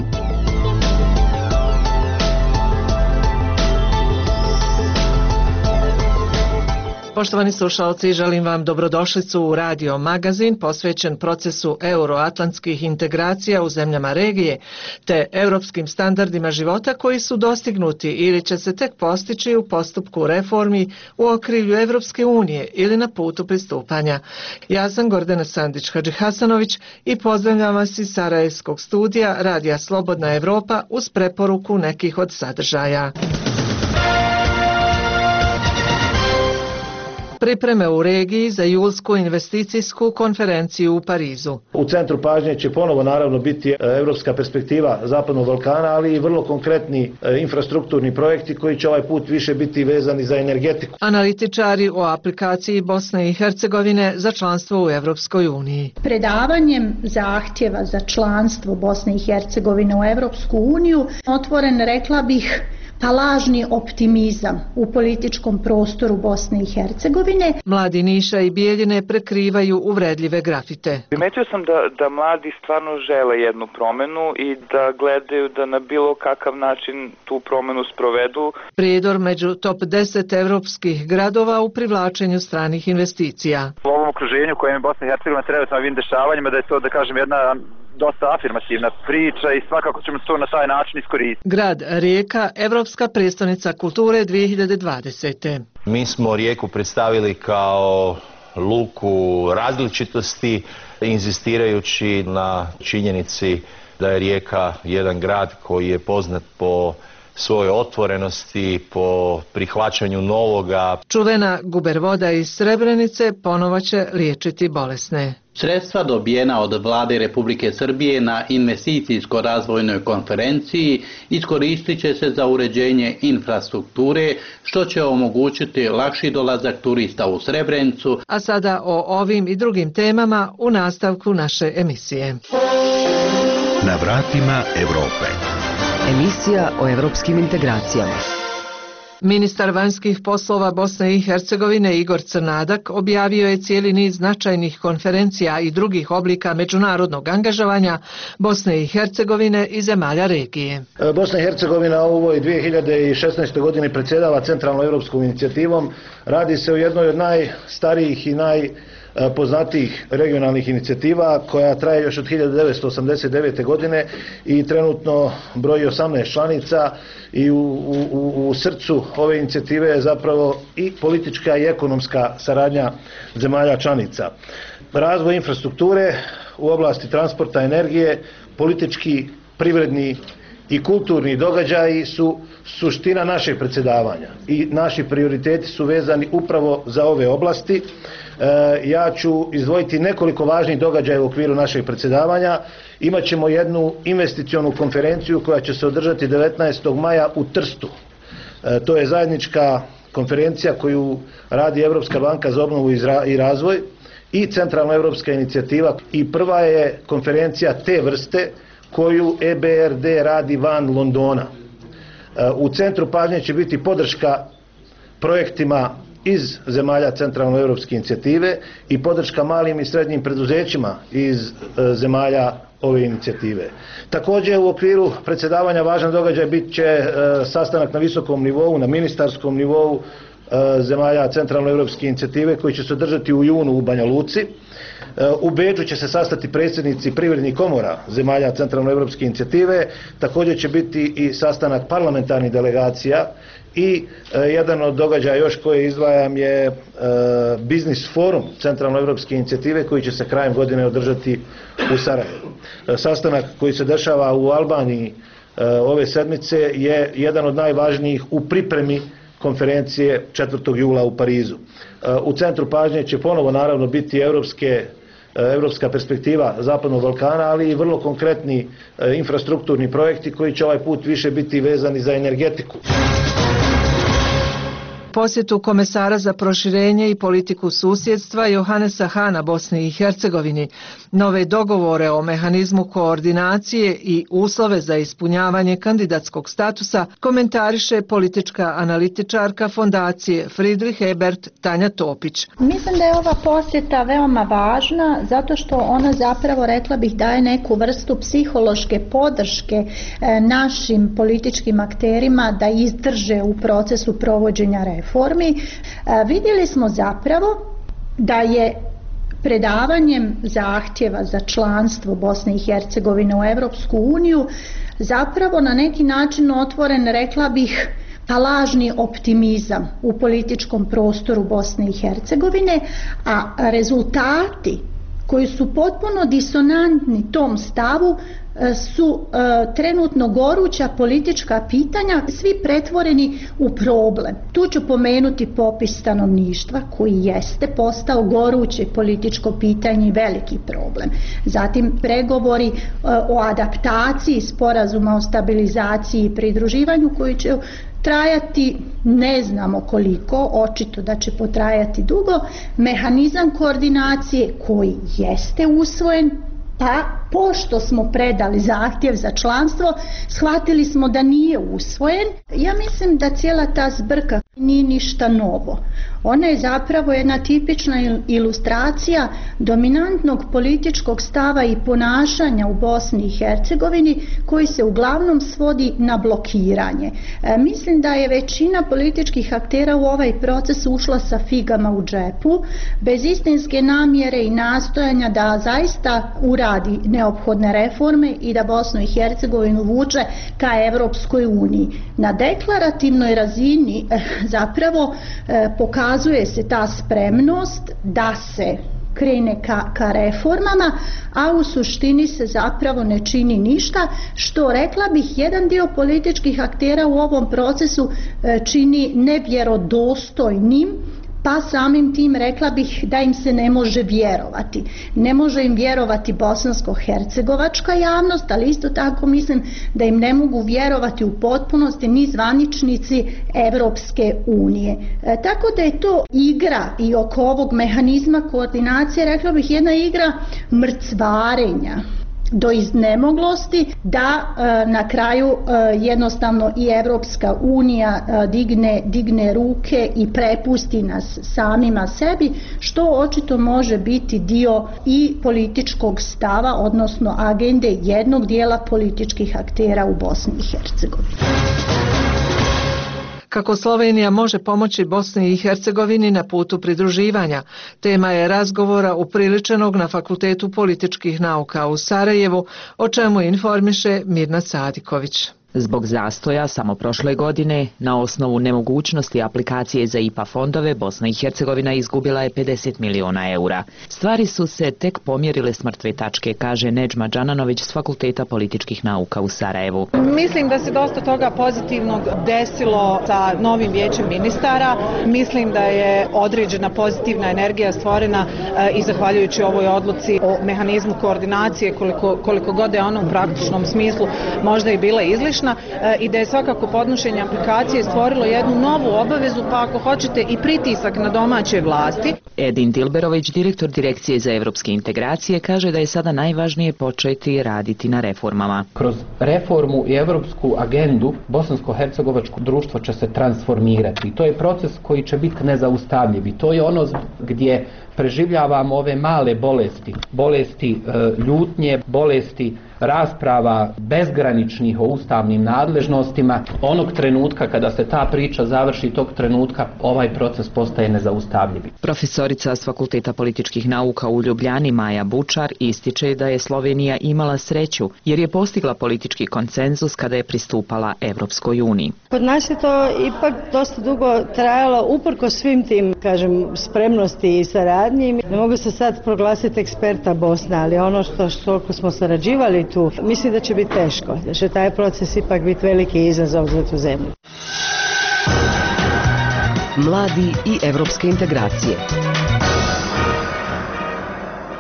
Poštovani slušalci, želim vam dobrodošlicu u Radio magazin posvećen procesu euroatlantskih integracija u zemljama regije te europskim standardima života koji su dostignuti ili će se tek postići u postupku reformi u okrilju Evropske unije ili na putu pristupanja. Ja sam Gordana Sandić-Hadžihasanović i pozdravljam vas iz Sarajevskog studija Radija Slobodna Evropa uz preporuku nekih od sadržaja. Pripreme u regiji za julsku investicijsku konferenciju u Parizu. U centru pažnje će ponovo naravno biti evropska perspektiva Zapadnog Balkana, ali i vrlo konkretni infrastrukturni projekti koji će ovaj put više biti vezani za energetiku. Analitičari o aplikaciji Bosne i Hercegovine za članstvo u Evropskoj uniji. Predavanjem zahtjeva za članstvo Bosne i Hercegovine u Evropsku uniju otvoren, rekla bih, pa lažni optimizam u političkom prostoru Bosne i Hercegovine. Mladi Niša i Bijeljine prekrivaju uvredljive grafite. Primetio sam da, da mladi stvarno žele jednu promenu i da gledaju da na bilo kakav način tu promenu sprovedu. Prijedor među top deset evropskih gradova u privlačenju stranih investicija. U ovom okruženju kojem je Bosna i Hercegovina trenutno ovim dešavanjima, da je to, da kažem, jedna dosta afirmativna priča i svakako ćemo to na taj način iskoristiti. Grad Rijeka, Evropska prijestolnica kulture dvije hiljade dvadesete. Mi smo Rijeku predstavili kao luku različitosti, inzistirajući na činjenici da je Rijeka jedan grad koji je poznat po svojoj otvorenosti, po prihvaćanju novoga. Čuvena gubervoda iz Srebrenice ponovo će liječiti bolesne. Sredstva dobijena od Vlade Republike Srbije na investicijsko-razvojnoj konferenciji iskoristit će se za uređenje infrastrukture, što će omogućiti lakši dolazak turista u Srebrenicu. A sada o ovim i drugim temama u nastavku naše emisije. Na vratima Evrope. Emisija o evropskim integracijama. Ministar vanjskih poslova Bosne i Hercegovine Igor Crnadak objavio je cijeli niz značajnih konferencija i drugih oblika međunarodnog angažovanja Bosne i Hercegovine i zemalja regije. Bosna i Hercegovina u ovoj dvije hiljade šesnaestoj godini predsjedava centralnom europskom inicijativom. Radi se o jednoj od najstarijih i naj poznatijih regionalnih inicijativa koja traje još od hiljadu devetsto osamdeset devete. godine i trenutno broji osamnaest članica i u, u, u srcu ove inicijative je zapravo i politička i ekonomska saradnja zemalja članica. Razvoj infrastrukture u oblasti transporta, energije, politički, privredni i kulturni događaji su suština našeg predsjedavanja i naši prioriteti su vezani upravo za ove oblasti. Ja ću izdvojiti nekoliko važnih događaja u okviru našeg predsjedavanja. Imaćemo jednu investicionu konferenciju koja će se održati devetnaestog maja u Trstu. To je zajednička konferencija koju radi Evropska banka za obnovu i razvoj i Centralna europska inicijativa i prva je konferencija te vrste koju E B R D radi van Londona. U centru pažnje će biti podrška projektima iz zemalja centralnoevropske inicijative i podrška malim i srednjim preduzećima iz zemalja ove inicijative. Također u okviru predsjedavanja važan događaj bit će sastanak na visokom nivou, na ministarskom nivou zemalja centralnoevropske inicijative koji će se održati u junu u Banja Luci. U Beču će se sastati predsjednici privrednih komora zemalja centralnoevropske inicijative. Također će biti i sastanak parlamentarnih delegacija i e, jedan od događaja još koje izdvajam je e, biznis forum centralnoevropske inicijative koji će se krajem godine održati u Sarajevu. E, sastanak koji se dešava u Albaniji e, ove sedmice je jedan od najvažnijih u pripremi konferencije četvrtog jula u Parizu. E, u centru pažnje će ponovo naravno biti europske europska perspektiva Zapadnog Balkana, ali i vrlo konkretni infrastrukturni projekti koji će ovaj put više biti vezani za energetiku. Posjetu komesara za proširenje i politiku susjedstva Johanesa Hana Bosni i Hercegovini, nove dogovore o mehanizmu koordinacije i uslove za ispunjavanje kandidatskog statusa komentariše politička analitičarka fondacije Friedrich Ebert Tanja Topić. Mislim da je ova posjeta veoma važna zato što ona zapravo, rekla bih, daje neku vrstu psihološke podrške našim političkim akterima da izdrže u procesu provođenja reformi. Formi. Vidjeli smo zapravo da je predavanjem zahtjeva za članstvo Bosne i Hercegovine u Europsku uniju zapravo na neki način otvoren, rekla bih, pa lažni optimizam u političkom prostoru Bosne i Hercegovine, a rezultati koji su potpuno disonantni tom stavu su e, trenutno goruća politička pitanja, svi pretvoreni u problem. Tu ću pomenuti popis stanovništva koji jeste postao goruće političko pitanje i veliki problem. Zatim pregovori e, o adaptaciji sporazuma o stabilizaciji i pridruživanju koji će trajati ne znamo koliko, očito da će potrajati dugo, mehanizam koordinacije koji jeste usvojen, pa pošto smo predali zahtjev za članstvo, shvatili smo da nije usvojen. Ja mislim da cijela ta zbrka nije ništa novo. Ona je zapravo jedna tipična ilustracija dominantnog političkog stava i ponašanja u Bosni i Hercegovini koji se uglavnom svodi na blokiranje. E, mislim da je većina političkih aktera u ovaj proces ušla sa figama u džepu, bez istinske namjere i nastojanja da zaista uradi neophodne reforme i da Bosnu i Hercegovinu vuče ka Evropskoj uniji. Na deklarativnoj razini eh, zapravo eh, pokazuje se ta spremnost da se krene ka, ka reformama, a u suštini se zapravo ne čini ništa, što, rekla bih, jedan dio političkih aktera u ovom procesu eh, čini nevjerodostojnim, pa samim tim rekla bih da im se ne može vjerovati. Ne može im vjerovati bosansko-hercegovačka javnost, ali isto tako mislim da im ne mogu vjerovati u potpunosti ni zvaničnici Evropske unije. E, tako da je to igra i oko ovog mehanizma koordinacije, rekla bih, jedna igra mrcvarenja do iznemoglosti da e, na kraju e, jednostavno i Evropska unija e, digne, digne ruke i prepusti nas samima sebi, što očito može biti dio i političkog stava, odnosno agende jednog dijela političkih aktera u Bosni i Hercegovini. Kako Slovenija može pomoći Bosni i Hercegovini na putu pridruživanja, tema je razgovora upriličenog na Fakultetu političkih nauka u Sarajevu, o čemu informiše Mirna Sadiković. Zbog zastoja samo prošle godine, na osnovu nemogućnosti aplikacije za I P A fondove, Bosna i Hercegovina izgubila je pedeset miliona eura. Stvari su se tek pomjerile s mrtve tačke, kaže Nedžma Džananović s Fakulteta političkih nauka u Sarajevu. Mislim da se dosta toga pozitivnog desilo sa novim vijećem ministara. Mislim da je određena pozitivna energija stvorena e, i zahvaljujući ovoj odluci o mehanizmu koordinacije, koliko, koliko god je ona u praktičnom smislu možda i bila izlišna, i da je svakako podnošenje aplikacije stvorilo jednu novu obavezu, pa ako hoćete i pritisak na domaće vlasti. Edin Dilberović, direktor Direkcije za evropske integracije, kaže da je sada najvažnije početi raditi na reformama. Kroz reformu i evropsku agendu bosansko-hercegovačko društvo će se transformirati. To je proces koji će biti nezaustavljiv i to je ono gdje preživljavamo ove male bolesti, bolesti e, ljutnje, bolesti rasprava bezgraničnih o ustavnim nadležnostima. Onog trenutka kada se ta priča završi, tog trenutka ovaj proces postaje nezaustavljiv. Profesorica s Fakulteta političkih nauka u Ljubljani Maja Bučar ističe da je Slovenija imala sreću jer je postigla politički konsenzus kada je pristupala Evropskoj uniji. Kod nas je to ipak dosta dugo trajalo uprko svim tim, kažem, spremnosti i saradnji. Ne mogu se sad proglasiti eksperta Bosna, ali ono što, što smo sarađivali tu, mislim da će biti teško, da će taj proces ipak biti veliki izazov za tu zemlju. Mladi i evropske integracije.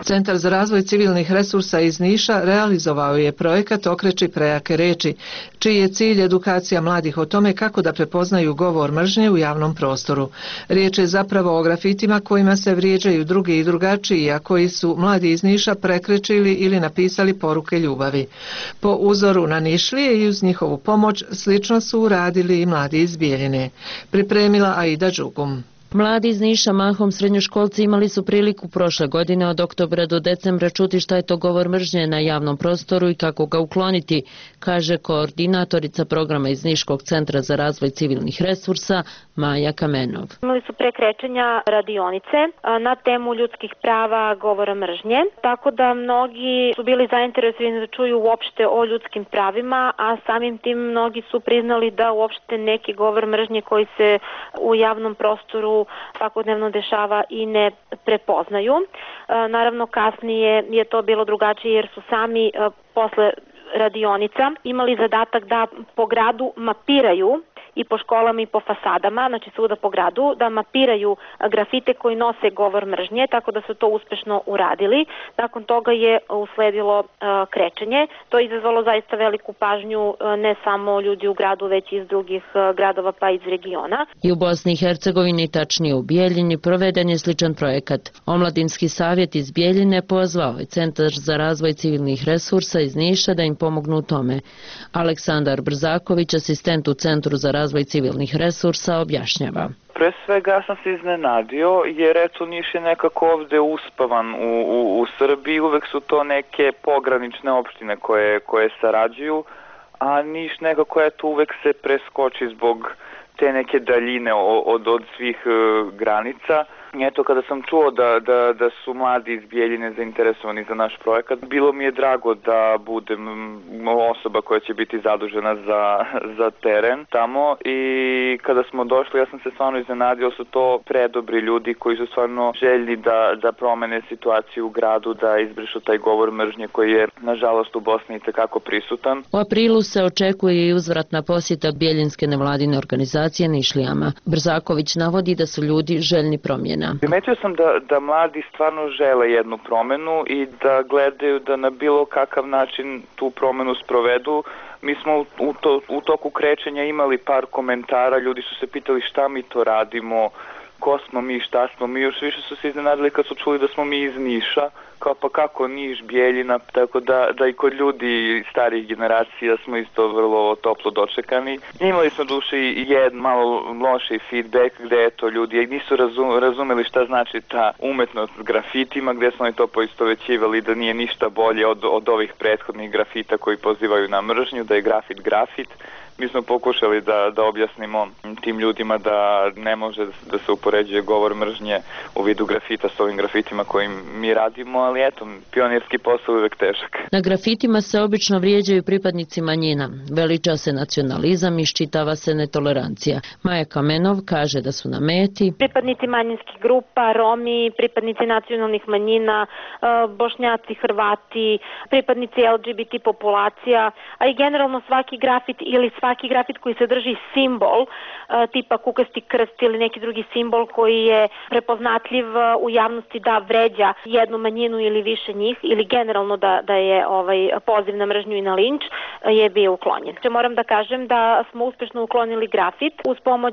Centar za razvoj civilnih resursa iz Niša realizovao je projekat Okreći prejake reči, čiji je cilj edukacija mladih o tome kako da prepoznaju govor mržnje u javnom prostoru. Riječ je zapravo o grafitima kojima se vrijeđaju drugi i drugačiji, a koji su mladi iz Niša prekrečili ili napisali poruke ljubavi. Po uzoru na Nišlije i uz njihovu pomoć slično su uradili i mladi iz Bijeljine. Pripremila Aida Đugum. Mladi iz Niša, mahom srednjoškolci, imali su priliku prošle godine od oktobra do decembra čuti šta je to govor mržnje na javnom prostoru i kako ga ukloniti, kaže koordinatorica programa iz Niškog centra za razvoj civilnih resursa Maja Kamenov. Imali su prekrečenja radionice na temu ljudskih prava, govora mržnje, tako da mnogi su bili zainteresovani da čuju uopšte o ljudskim pravima, a samim tim mnogi su priznali da uopšte neki govor mržnje koji se u javnom prostoru svakodnevno dešava i ne prepoznaju. Naravno, kasnije je to bilo drugačije jer su sami posle radionica imali zadatak da po gradu mapiraju i po školama i po fasadama, znači svuda po gradu, da mapiraju grafite koji nose govor mržnje, tako da su to uspešno uradili. Nakon toga je usledilo uh, krečenje. To je izazvalo zaista veliku pažnju uh, ne samo ljudi u gradu, već i iz drugih uh, gradova pa iz regiona. I u Bosni i Hercegovini, tačnije u Bijeljini, proveden je sličan projekat. Omladinski savjet iz Bijeljine pozvao je Centar za razvoj civilnih resursa iz Niša da im pomognu u tome. Aleksandar Brzaković, asistent u Centru za razvoj civilnih resursa, objašnjava. Pre svega ja sam se iznenadio jer eto Niš je nekako ovde uspavan u, u, u Srbiji, uvek su to neke pogranične opštine koje, koje sarađuju, a Niš nekako eto uvek se preskoči zbog te neke daljine od, od svih uh, granica. Eto, kada sam čuo da, da, da su mladi iz Bijeljine zainteresovani za naš projekat, bilo mi je drago da budem osoba koja će biti zadužena za, za teren tamo i kada smo došli ja sam se stvarno iznenadio, su to predobri ljudi koji su stvarno željni da, da promene situaciju u gradu, da izbrišu taj govor mržnje koji je nažalost u Bosni itekako prisutan. U aprilu se očekuje i uzvratna posjeta Bijeljinske nevladine organizacije Nišlijama. Brzaković navodi da su ljudi željni promjena. Primetio sam da, da mladi stvarno žele jednu promenu i da gledaju da na bilo kakav način tu promenu sprovedu. Mi smo u, to, u toku krećenja imali par komentara, ljudi su se pitali šta mi to radimo, ko smo mi, šta smo mi, još više su se iznenadili kad su čuli da smo mi iz Niša, kao pa kako Niš, Bijeljina, tako da, da i kod ljudi starih generacija smo isto vrlo toplo dočekani. Imali smo duše i jedan malo loši feedback gde eto ljudi nisu razum, razumeli šta znači ta umetnost s grafitima, gde smo i to poistovećivali da nije ništa bolje od, od ovih prethodnih grafita koji pozivaju na mržnju, da je grafit grafit. Mi smo pokušali da, da objasnimo tim ljudima da ne može da se upoređuje govor mržnje u vidu grafita s ovim grafitima kojim mi radimo, ali eto, pionirski posao je uvek težak. Na grafitima se obično vrijeđaju pripadnici manjina, veliča se nacionalizam i iščitava se netolerancija. Maja Kamenov kaže da su na meti pripadnici manjinskih grupa, Romi, pripadnici nacionalnih manjina, Bošnjaci, Hrvati, pripadnici L G B T populacija, a i generalno svaki grafit ili svaki Svaki grafit koji sadrži simbol tipa kukasti krst ili neki drugi simbol koji je prepoznatljiv u javnosti da vređa jednu manjinu ili više njih ili generalno da, da je ovaj poziv na mržnju i na linč je bio uklonjen. Moram da kažem da smo uspešno uklonili grafit uz pomoć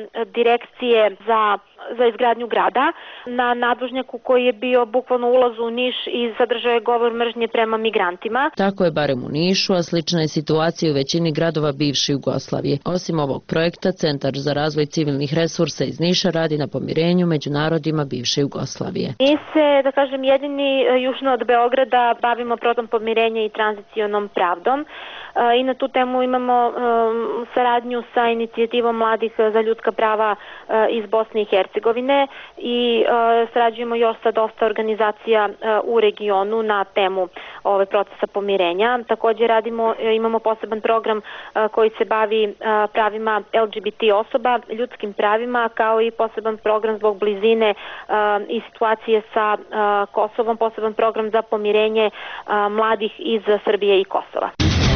direkcije za za izgradnju grada na nadvožnjaku koji je bio bukvalno ulaz u Niš i sadržao je govor mržnje prema migrantima. Tako je barem u Nišu, a slična je situacija u većini gradova bivše Jugoslavije. Osim ovog projekta, Centar za razvoj civilnih resursa iz Niša radi na pomirenju među narodima bivše Jugoslavije. Mi se, da kažem, jedini južno od Beograda bavimo protom pomirenja i tranzicionom pravdom. I na tu temu imamo um, saradnju sa inicijativom mladih za ljudska prava uh, iz Bosne i Hercegovine i uh, sarađujemo još sa dosta organizacija uh, u regionu na temu ove procesa pomirenja. Također radimo, imamo poseban program uh, koji se bavi uh, pravima L G B T osoba, ljudskim pravima, kao i poseban program zbog blizine uh, i situacije sa uh, Kosovom, poseban program za pomirenje uh, mladih iz Srbije i Kosova.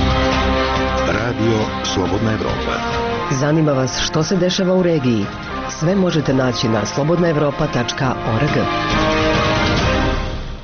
Radio Slobodna Evropa. Zanima vas što se dešava u regiji? Sve možete naći na slobodna evropa tačka org.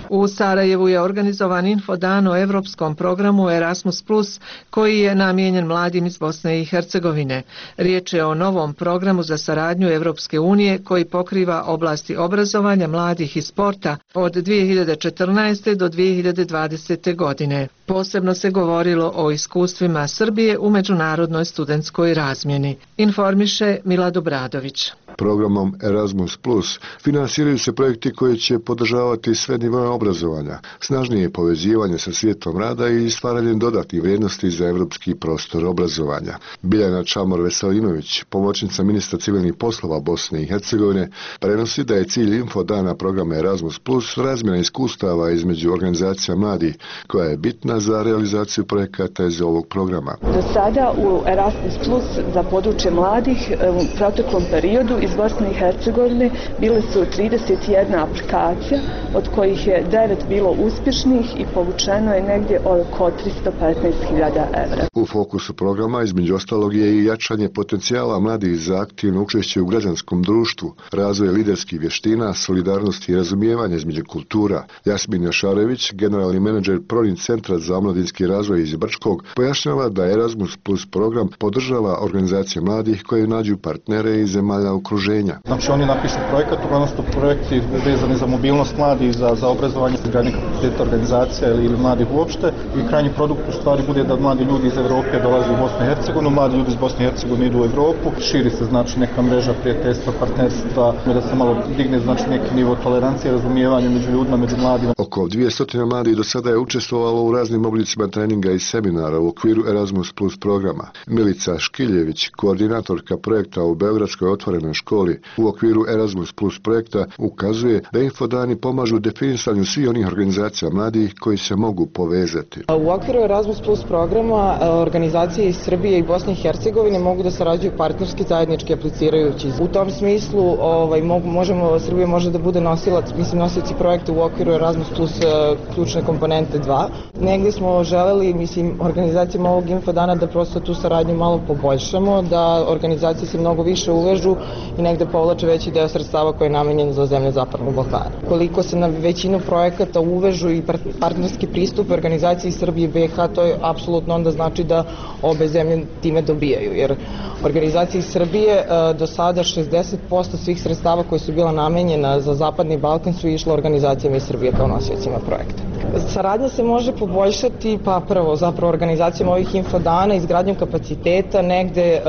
U Sarajevu je organizovan infodan o evropskom programu Erasmus plus, koji je namijenjen mladim iz Bosne i Hercegovine. Riječ je o novom programu za saradnju Evropske unije koji pokriva oblasti obrazovanja mladih i sporta od dvije hiljade četrnaeste. do dvije hiljade dvadesete. godine. Posebno se govorilo o iskustvima Srbije u međunarodnoj studentskoj razmjeni, informiše Milad Obradović. Programom Erasmus plus finansiraju se projekti koji će podržavati sve nivoe obrazovanja, snažnije povezivanje sa svijetom rada i stvaranje dodatnih vrijednosti za evropski prostor obrazovanja. Biljana Čamor-Veselinović, pomoćnica ministra civilnih poslova Bosne i Hercegovine, prenosi da je cilj infodana programa Erasmus plus razmjena iskustava između organizacija mladih, koja je bitna za realizaciju projekata iz ovog programa. Do sada u Erasmus plus za područje mladih u proteklom periodu iz Bosne i Hercegovine bile su trideset jedna aplikacija, od kojih je devet bilo uspješnih i povučeno je negdje oko tristo petnaest hiljada evra. U fokusu programa između ostalog je i jačanje potencijala mladih za aktivno učešće u građanskom društvu, razvoj liderskih vještina, solidarnosti i razumijevanja između kultura. Jasmin Jašarević, generalni menadžer Prorin centra za omladinski razvoj iz Brčkog, pojašnjava da Erasmus plus program podržava organizacije mladih koje nađu partnere iz zemalja okruženja. Znači oni napišu projekat, uglavnom su projekti vezani za mobilnost mladih, za, za obrazovanje, izgradnje kapaciteta organizacija ili, ili mladih uopšte, i krajnji produkt u stvari bude da mladi ljudi iz Evrope dolaze u Bosnu i Hercegovinu, mladi ljudi iz Bosne i Hercegovine idu u Evropu, širi se znači neka mreža prijateljstva, partnerstva, da se malo digne znači neki nivo tolerancije, razumijevanja među ljudima, među mladima. Oko dvjesto mladih do sada je učestvovalo u raznim oblicima treninga i seminara u okviru Erasmus plus programa. Milica Škiljević, koordinatorka projekta u Beogradskoj otvorenoj školi u okviru Erasmus plus projekta, ukazuje da infodani pomažu definisanju svih onih organizacija mladih koji se mogu povezati. U okviru Erasmus plus programa organizacije iz Srbije i Bosne i Hercegovine mogu da sarađuju partnerski, zajednički aplicirajući. U tom smislu ovaj, mogu, možemo, Srbija može da bude nosilac, mislim nosioci projekta u okviru Erasmus plus uh, ključne komponente dva. Negdje smo želeli, mislim, organizacijama ovog infodana da prosto tu saradnju malo poboljšamo, da organizacije se mnogo više uvežu i negde povlače veći deo sredstava koji je namenjen za zemlje Zapadnog Balkana. Koliko se na većinu projekata uvežu i partnerski pristup organizaciji Srbije i B H, to je apsolutno onda znači da obe zemlje time dobijaju, jer organizaciji Srbije do sada šezdeset posto svih sredstava koji su bila namenjena za Zapadni Balkan su išle organizacijama iz Srbije kao nosiocima projekta. Saradnja se može poboljšati, pa prvo zapravo organizacijama ovih infodana, izgradnjom kapaciteta, negde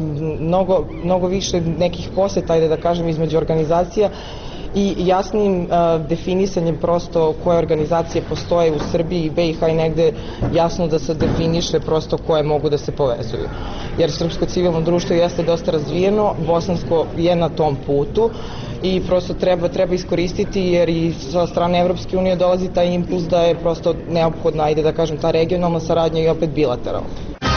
mnogo, mnogo više nekih poseta, ajde da kažem, između organizacija i jasnim uh, definisanjem prosto koje organizacije postoje u Srbiji i B i H i negde jasno da se definiše prosto koje mogu da se povezuju. Jer srpsko civilno društvo jeste dosta razvijeno, bosansko je na tom putu i prosto treba, treba iskoristiti jer i sa strane Evropske unije dolazi taj impuls da je prosto neophodna, ajde da kažem, ta regionalna saradnja i opet bilateralna.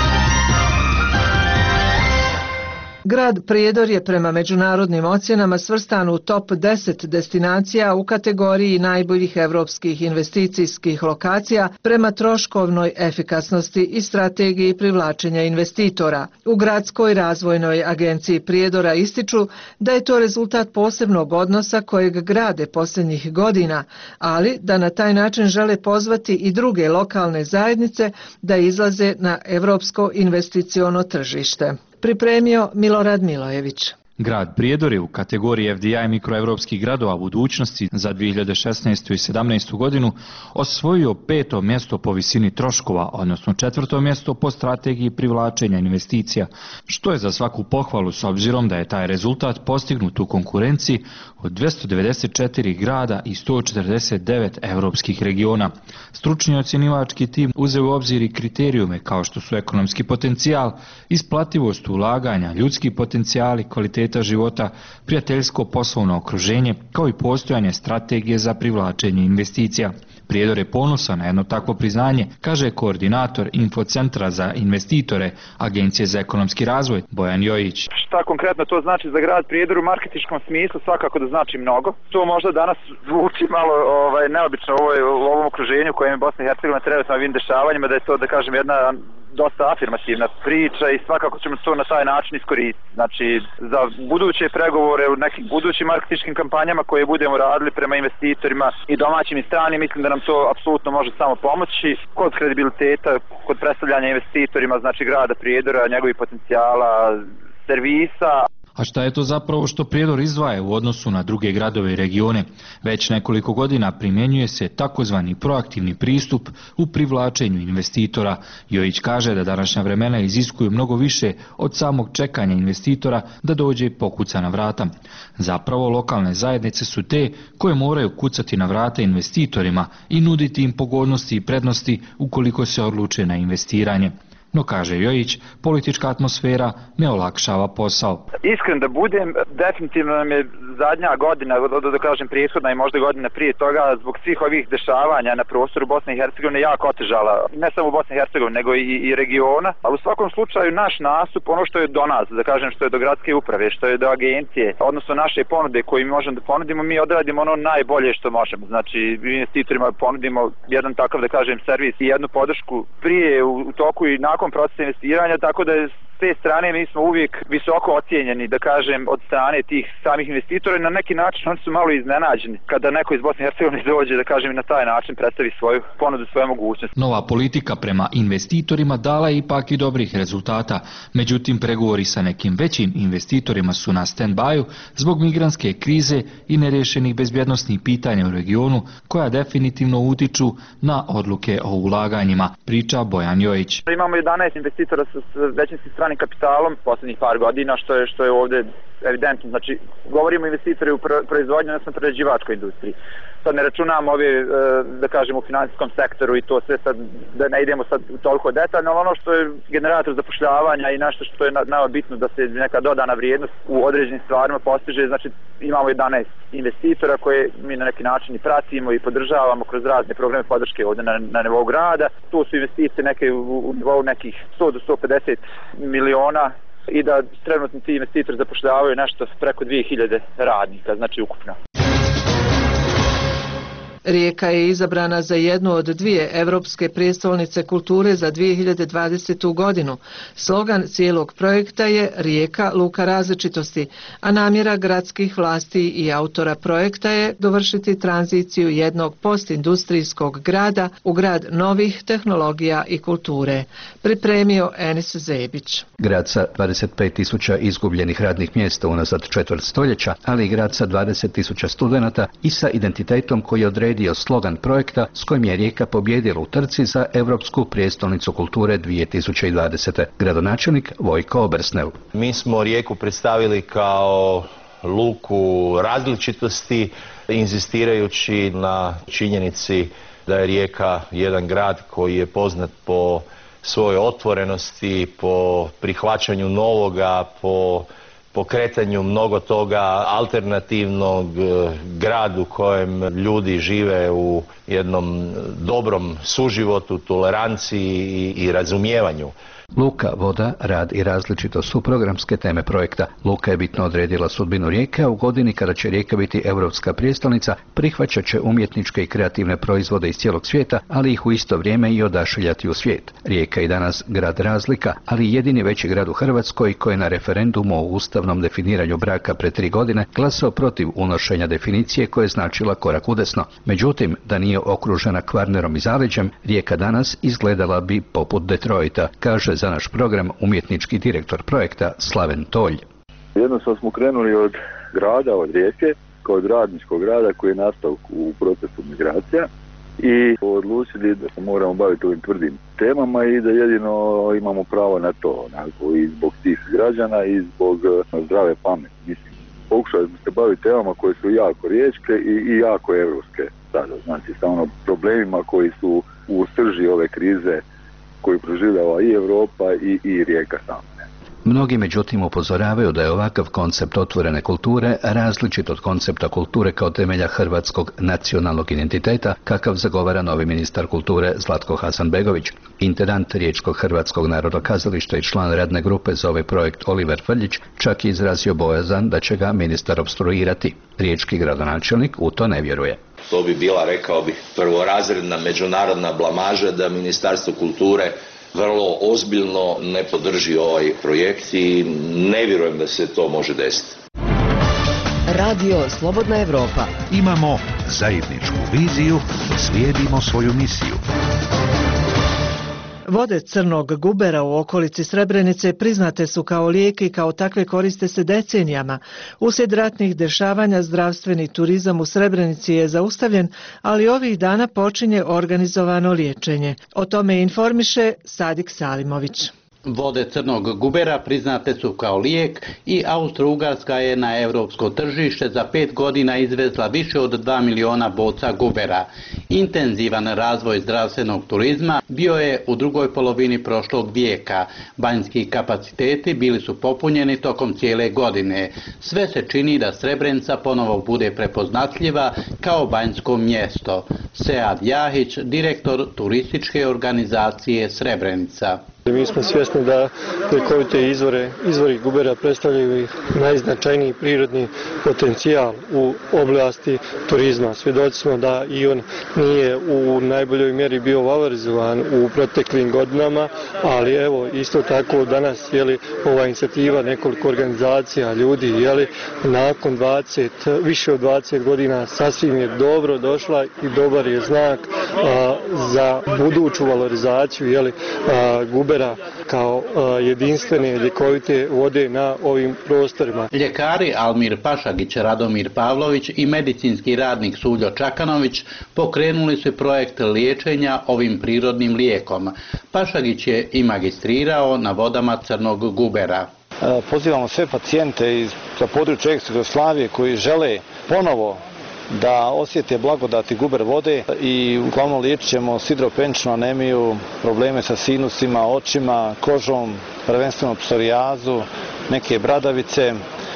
Grad Prijedor je prema međunarodnim ocjenama svrstan u top deset destinacija u kategoriji najboljih evropskih investicijskih lokacija prema troškovnoj efikasnosti i strategiji privlačenja investitora. U Gradskoj razvojnoj agenciji Prijedora ističu da je to rezultat posebnog odnosa kojeg grade posljednjih godina, ali da na taj način žele pozvati i druge lokalne zajednice da izlaze na evropsko investiciono tržište. Pripremio Milorad Milojević. Grad Prijedor je u kategoriji F D I mikroevropskih gradova budućnosti za dvije hiljade šesnaestu i sedamnaestu. godinu osvojio peto mjesto po visini troškova, odnosno četvrto mjesto po strategiji privlačenja investicija, što je za svaku pohvalu s obzirom da je taj rezultat postignut u konkurenciji od dvjesto devedeset četiri grada i sto četrdeset devet evropskih regiona. Stručni ocjenivački tim uzeo u obzir i kriterijume kao što su ekonomski potencijal, isplativost ulaganja, ljudski potencijali, kvalitet života, prijateljsko poslovno okruženje, kao i postojanje strategije za privlačenje investicija. Prijedor je ponosan na jedno takvo priznanje, kaže koordinator Infocentra za investitore Agencije za ekonomski razvoj Bojan Jojić. Šta konkretno to znači za grad Prijedor u marketinškom smislu? Svakako da znači mnogo. To možda danas zvuči malo ovaj, neobično u, ovoj, u ovom okruženju kojem je Bosna i Hercegovina trenutno ovim dešavanjima, da je to, da kažem, jedna dosta afirmativna priča i svakako ćemo to na taj način iskoristiti. Znači, za buduće pregovore u nekim budućim marketinškim kampanjama koje budemo radili prema investitorima i domaćim i stranim, mislim da nam to apsolutno može samo pomoći kod kredibiliteta, kod predstavljanja investitorima, znači grada Prijedora, njegovih potencijala, servisa. A šta je to zapravo što Prijedor izdvaja u odnosu na druge gradove i regione? Već nekoliko godina primjenjuje se takozvani proaktivni pristup u privlačenju investitora. Jojić kaže da današnja vremena iziskuju mnogo više od samog čekanja investitora da dođe i pokuca na vrata. Zapravo lokalne zajednice su te koje moraju kucati na vrata investitorima i nuditi im pogodnosti i prednosti ukoliko se odluče na investiranje. No, kaže Jojić, politička atmosfera ne olakšava posao. Iskren da budem, definitivno nam je zadnja godina, da, da kažem prijethodna i možda godina prije toga, zbog svih ovih dešavanja na prostoru Bosne i Hercegovine jako otežala. Ne samo u Bosni i Hercegovini, nego i, i regiona. Ali u svakom slučaju naš nastup, ono što je do nas, da kažem što je do gradske uprave, što je do agencije, odnosno naše ponude koje mi možemo da ponudimo, mi odradimo ono najbolje što možemo. Znači, investitorima ponudimo jedan takav, da kažem, servis i jednu podršku prije, u, u toku i nakon procesa investiranja, tako da je s te strane mi smo uvijek visoko ocijenjeni, da kažem, od strane tih samih investitora i na neki način oni su malo iznenađeni kada neko iz Bosne i Hercegovine dođe, da kažem, i na taj način predstavi svoju ponudu, svoje mogućnosti. Nova politika prema investitorima dala je ipak i dobrih rezultata, međutim pregovori sa nekim većim investitorima su na stand-byu zbog migrantske krize i nerješenih bezbjednosnih pitanja u regionu koja definitivno utiču na odluke o ulaganjima, priča Bojan Jojić. Imamo jedanaest investitora sa većinskim stranim kapitalom posljednjih par godina, što je, što je ovdje evidentno. Znači, govorimo o investitori u proizvodnju, odnosno prerađivačkoj industriji. Sad ne računamo ove, da kažem, u finansijskom sektoru i to sve sad, da ne idemo sad toliko detaljno, ali ono što je generator zapošljavanja i nešto što je nama bitno da se neka dodana vrijednost u određenim stvarima postiže, znači imamo jedanaest investitora koje mi na neki način i pratimo i podržavamo kroz razne programe podrške ovdje na, na nivou grada. Tu su investicije neke u, u nivou nekih sto do sto pedeset miliona i da trenutno ti investitori zapošljavaju nešto preko dvije hiljade radnika, znači ukupno. Rijeka je izabrana za jednu od dvije evropske prijestolnice kulture za dvije hiljade dvadesetu. godinu. Slogan cijelog projekta je Rijeka, luka različitosti, a namjera gradskih vlasti i autora projekta je dovršiti tranziciju jednog postindustrijskog grada u grad novih tehnologija i kulture. Pripremio Enis Zebić. Grad sa dvadeset pet tisuća izgubljenih radnih mjesta unazad četvrt stoljeća, ali i grad sa dvadeset tisuća studenata i sa identitetom koji odredi dio slogan projekta s kojim je Rijeka pobjedila u trci za Europsku prijestolnicu kulture dvije tisuće dvadesete. Gradonačelnik Vojko Obrsnel. Mi smo Rijeku predstavili kao luku različitosti, inzistirajući na činjenici da je Rijeka jedan grad koji je poznat po svojoj otvorenosti, po prihvaćanju novoga, po pokretanju mnogo toga, alternativnog, grad u kojem ljudi žive u jednom dobrom suživotu, toleranciji i, i razumijevanju. Luka, voda, rad i različitost su programske teme projekta. Luka je bitno odredila sudbinu Rijeke, a u godini kada će Rijeka biti europska prijestolnica, prihvaćat će umjetničke i kreativne proizvode iz cijelog svijeta, ali ih u isto vrijeme i odašiljati u svijet. Rijeka je danas grad razlika, ali jedini veći grad u Hrvatskoj koji je na referendumu o ustavnom definiranju braka pre tri godine glasao protiv unošenja definicije koja je značila korak udesno. Međutim, da nije okružena Kvarnerom i zaleđem, Rijeka danas izgledala bi poput Detroita, kaže za naš program umjetnički direktor projekta Slaven Tolj. Jednostavno smo krenuli od grada, od Rijeke, kao od radničkog grada koji je nastao u procesu migracija i odlučili da se moramo baviti ovim tvrdim temama i da jedino imamo pravo na to, onako, i zbog tih građana i zbog zdrave pameti. Mislim, pokušali smo se baviti temama koje su jako riječke i, i jako evropske sada, znači sa ono problemima koji su u srži ove krize koju proživljava i Europa i, i Rijeka sama. Mnogi međutim upozoravaju da je ovakav koncept otvorene kulture različit od koncepta kulture kao temelja hrvatskog nacionalnog identiteta, kakav zagovara novi ministar kulture Zlatko Hasanbegović. Intendant Riječkog hrvatskog narodnog kazališta i član radne grupe za ovaj projekt Oliver Frljić čak je izrazio bojazan da će ga ministar opstruirati. Riječki gradonačelnik u to ne vjeruje. To bi bila, rekao bih, prvorazredna međunarodna blamaža da Ministarstvo kulture vrlo ozbiljno ne podrži ovaj projekt i ne vjerujem da se to može desiti. Radio Slobodna Evropa. Imamo zajedničku viziju, slijedimo svoju misiju. Vode crnog gubera u okolici Srebrenice priznate su kao lijek i kao takve koriste se decenijama. Uslijed ratnih dešavanja zdravstveni turizam u Srebrenici je zaustavljen, ali ovih dana počinje organizovano liječenje. O tome informiše Sadik Salimović. Vode crnog gubera priznate su kao lijek i Austro-Ugarska je na europsko tržište za pet godina izvezla više od dva miliona boca gubera. Intenzivan razvoj zdravstvenog turizma bio je u drugoj polovini prošlog vijeka. Banjski kapaciteti bili su popunjeni tokom cijele godine. Sve se čini da Srebrenica ponovo bude prepoznatljiva kao banjsko mjesto. Sead Jahić, direktor turističke organizacije Srebrenica. Mi smo svjesni da ljekovite izvore, izvori gubera predstavljaju najznačajniji prirodni potencijal u oblasti turizma. Svjedoci smo da i on nije u najboljoj mjeri bio valorizovan u proteklim godinama, ali evo isto tako danas je ova inicijativa nekoliko organizacija ljudi je nakon dvadeset, više od dvadeset godina sasvim je dobro došla i dobar je znak a, za buduću valorizaciju je gubera kao jedinstvene ljekovite vode na ovim prostorima. Ljekari Almir Pašagić, Radomir Pavlović i medicinski radnik Suljo Čakanović pokrenuli su projekt liječenja ovim prirodnim lijekom. Pašagić je i magistrirao na vodama crnog gubera. Pozivamo sve pacijente iz područja ex-Jugoslavije koji žele ponovo da osjete blagodati guber vode i uglavnom liječit ćemo sidropenčnu anemiju, probleme sa sinusima, očima, kožom, prvenstveno psorijazu, neke bradavice,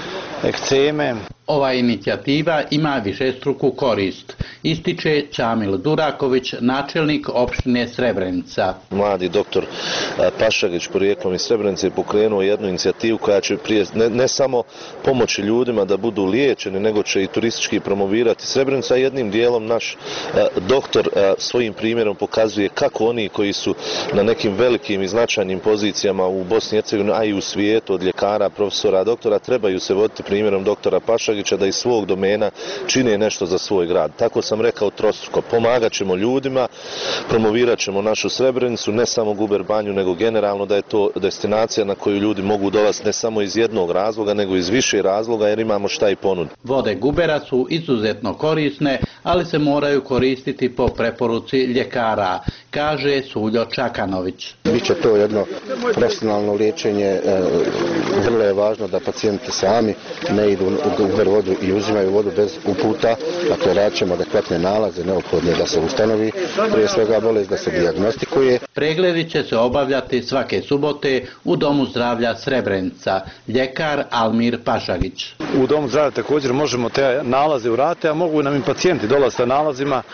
ekceme. Ova inicijativa ima višestruku korist, ističe Čamil Duraković, načelnik opštine Srebrenica. Mladi doktor Pašagić porijeklom iz Srebrenice je pokrenuo jednu inicijativu koja će prije ne, ne samo pomoći ljudima da budu liječeni, nego će i turistički promovirati Srebrenica. Jednim dijelom naš eh, doktor eh, svojim primjerom pokazuje kako oni koji su na nekim velikim i značajnim pozicijama u Bosni i Hercegovini, a i u svijetu, od ljekara, profesora, doktora, trebaju se voditi primjerom doktora Pašagića da iz svog domena čine nešto za svoj grad. Tako sam rekao trostruko. Pomagat ćemo ljudima, promovirat ćemo našu Srebrenicu, ne samo Guber banju, nego generalno da je to destinacija na koju ljudi mogu dolaziti ne samo iz jednog razloga, nego iz više razloga jer imamo šta i ponuditi. Vode gubera su izuzetno korisne, ali se moraju koristiti po preporuci ljekara, kaže Suljo Čakanović. Biće to jedno profesionalno liječenje, vrlo je važno da pacijenti sami ne idu u guber vodu i uzimaju vodu bez uputa, dakle radit ćemo adekvatne nalaze, neophodne da se ustanovi prije svega bolest, da se dijagnostikuje. Pregledi će se obavljati svake subote u Domu zdravlja Srebrenica, ljekar Almir Pašagić. U Domu zdravlja također možemo te nalaze uraditi, a mogu nam i pacijenti dolaziti sa nalazima,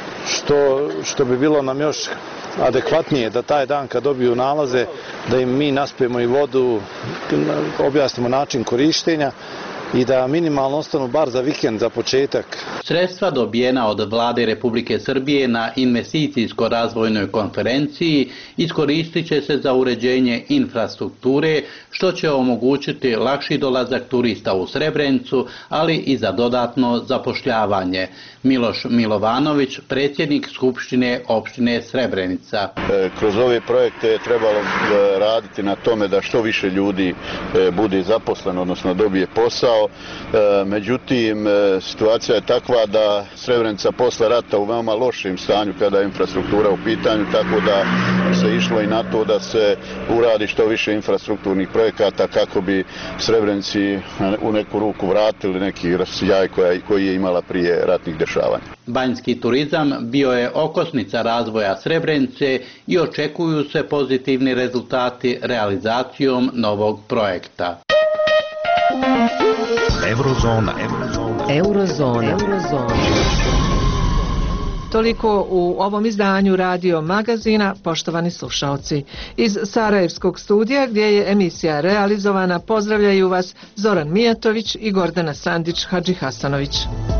što, što bi bilo nam još adekvatnije da taj dan kad dobiju nalaze, da im mi naspijemo i vodu, objasnimo način korištenja i da minimalno ostanu bar za vikend, za početak. Sredstva dobijena od Vlade Republike Srbije na investicijsko-razvojnoj konferenciji iskoristit će se za uređenje infrastrukture, što će omogućiti lakši dolazak turista u Srebrenicu, ali i za dodatno zapošljavanje. Miloš Milovanović, predsjednik Skupštine opštine Srebrenica. Kroz ove projekte je trebalo raditi na tome da što više ljudi bude zaposleno, odnosno dobije posao. Međutim, situacija je takva da Srebrenica posle rata u veoma lošem stanju kada je infrastruktura u pitanju, tako da se išlo i na to da se uradi što više infrastrukturnih projekata kako bi Srebrenici u neku ruku vratili neki sjaj koji je imala prije ratnih dešavanja. Banjski turizam bio je okosnica razvoja Srebrenice i očekuju se pozitivni rezultati realizacijom novog projekta. Eurozona. Eurozona. Eurozona. Eurozona. Toliko u ovom izdanju Radio Magazina, poštovani slušalci. Iz Sarajevskog studija, gdje je emisija realizovana, pozdravljaju vas Zoran Mijatović i Gordana Sandić Hadžihasanović.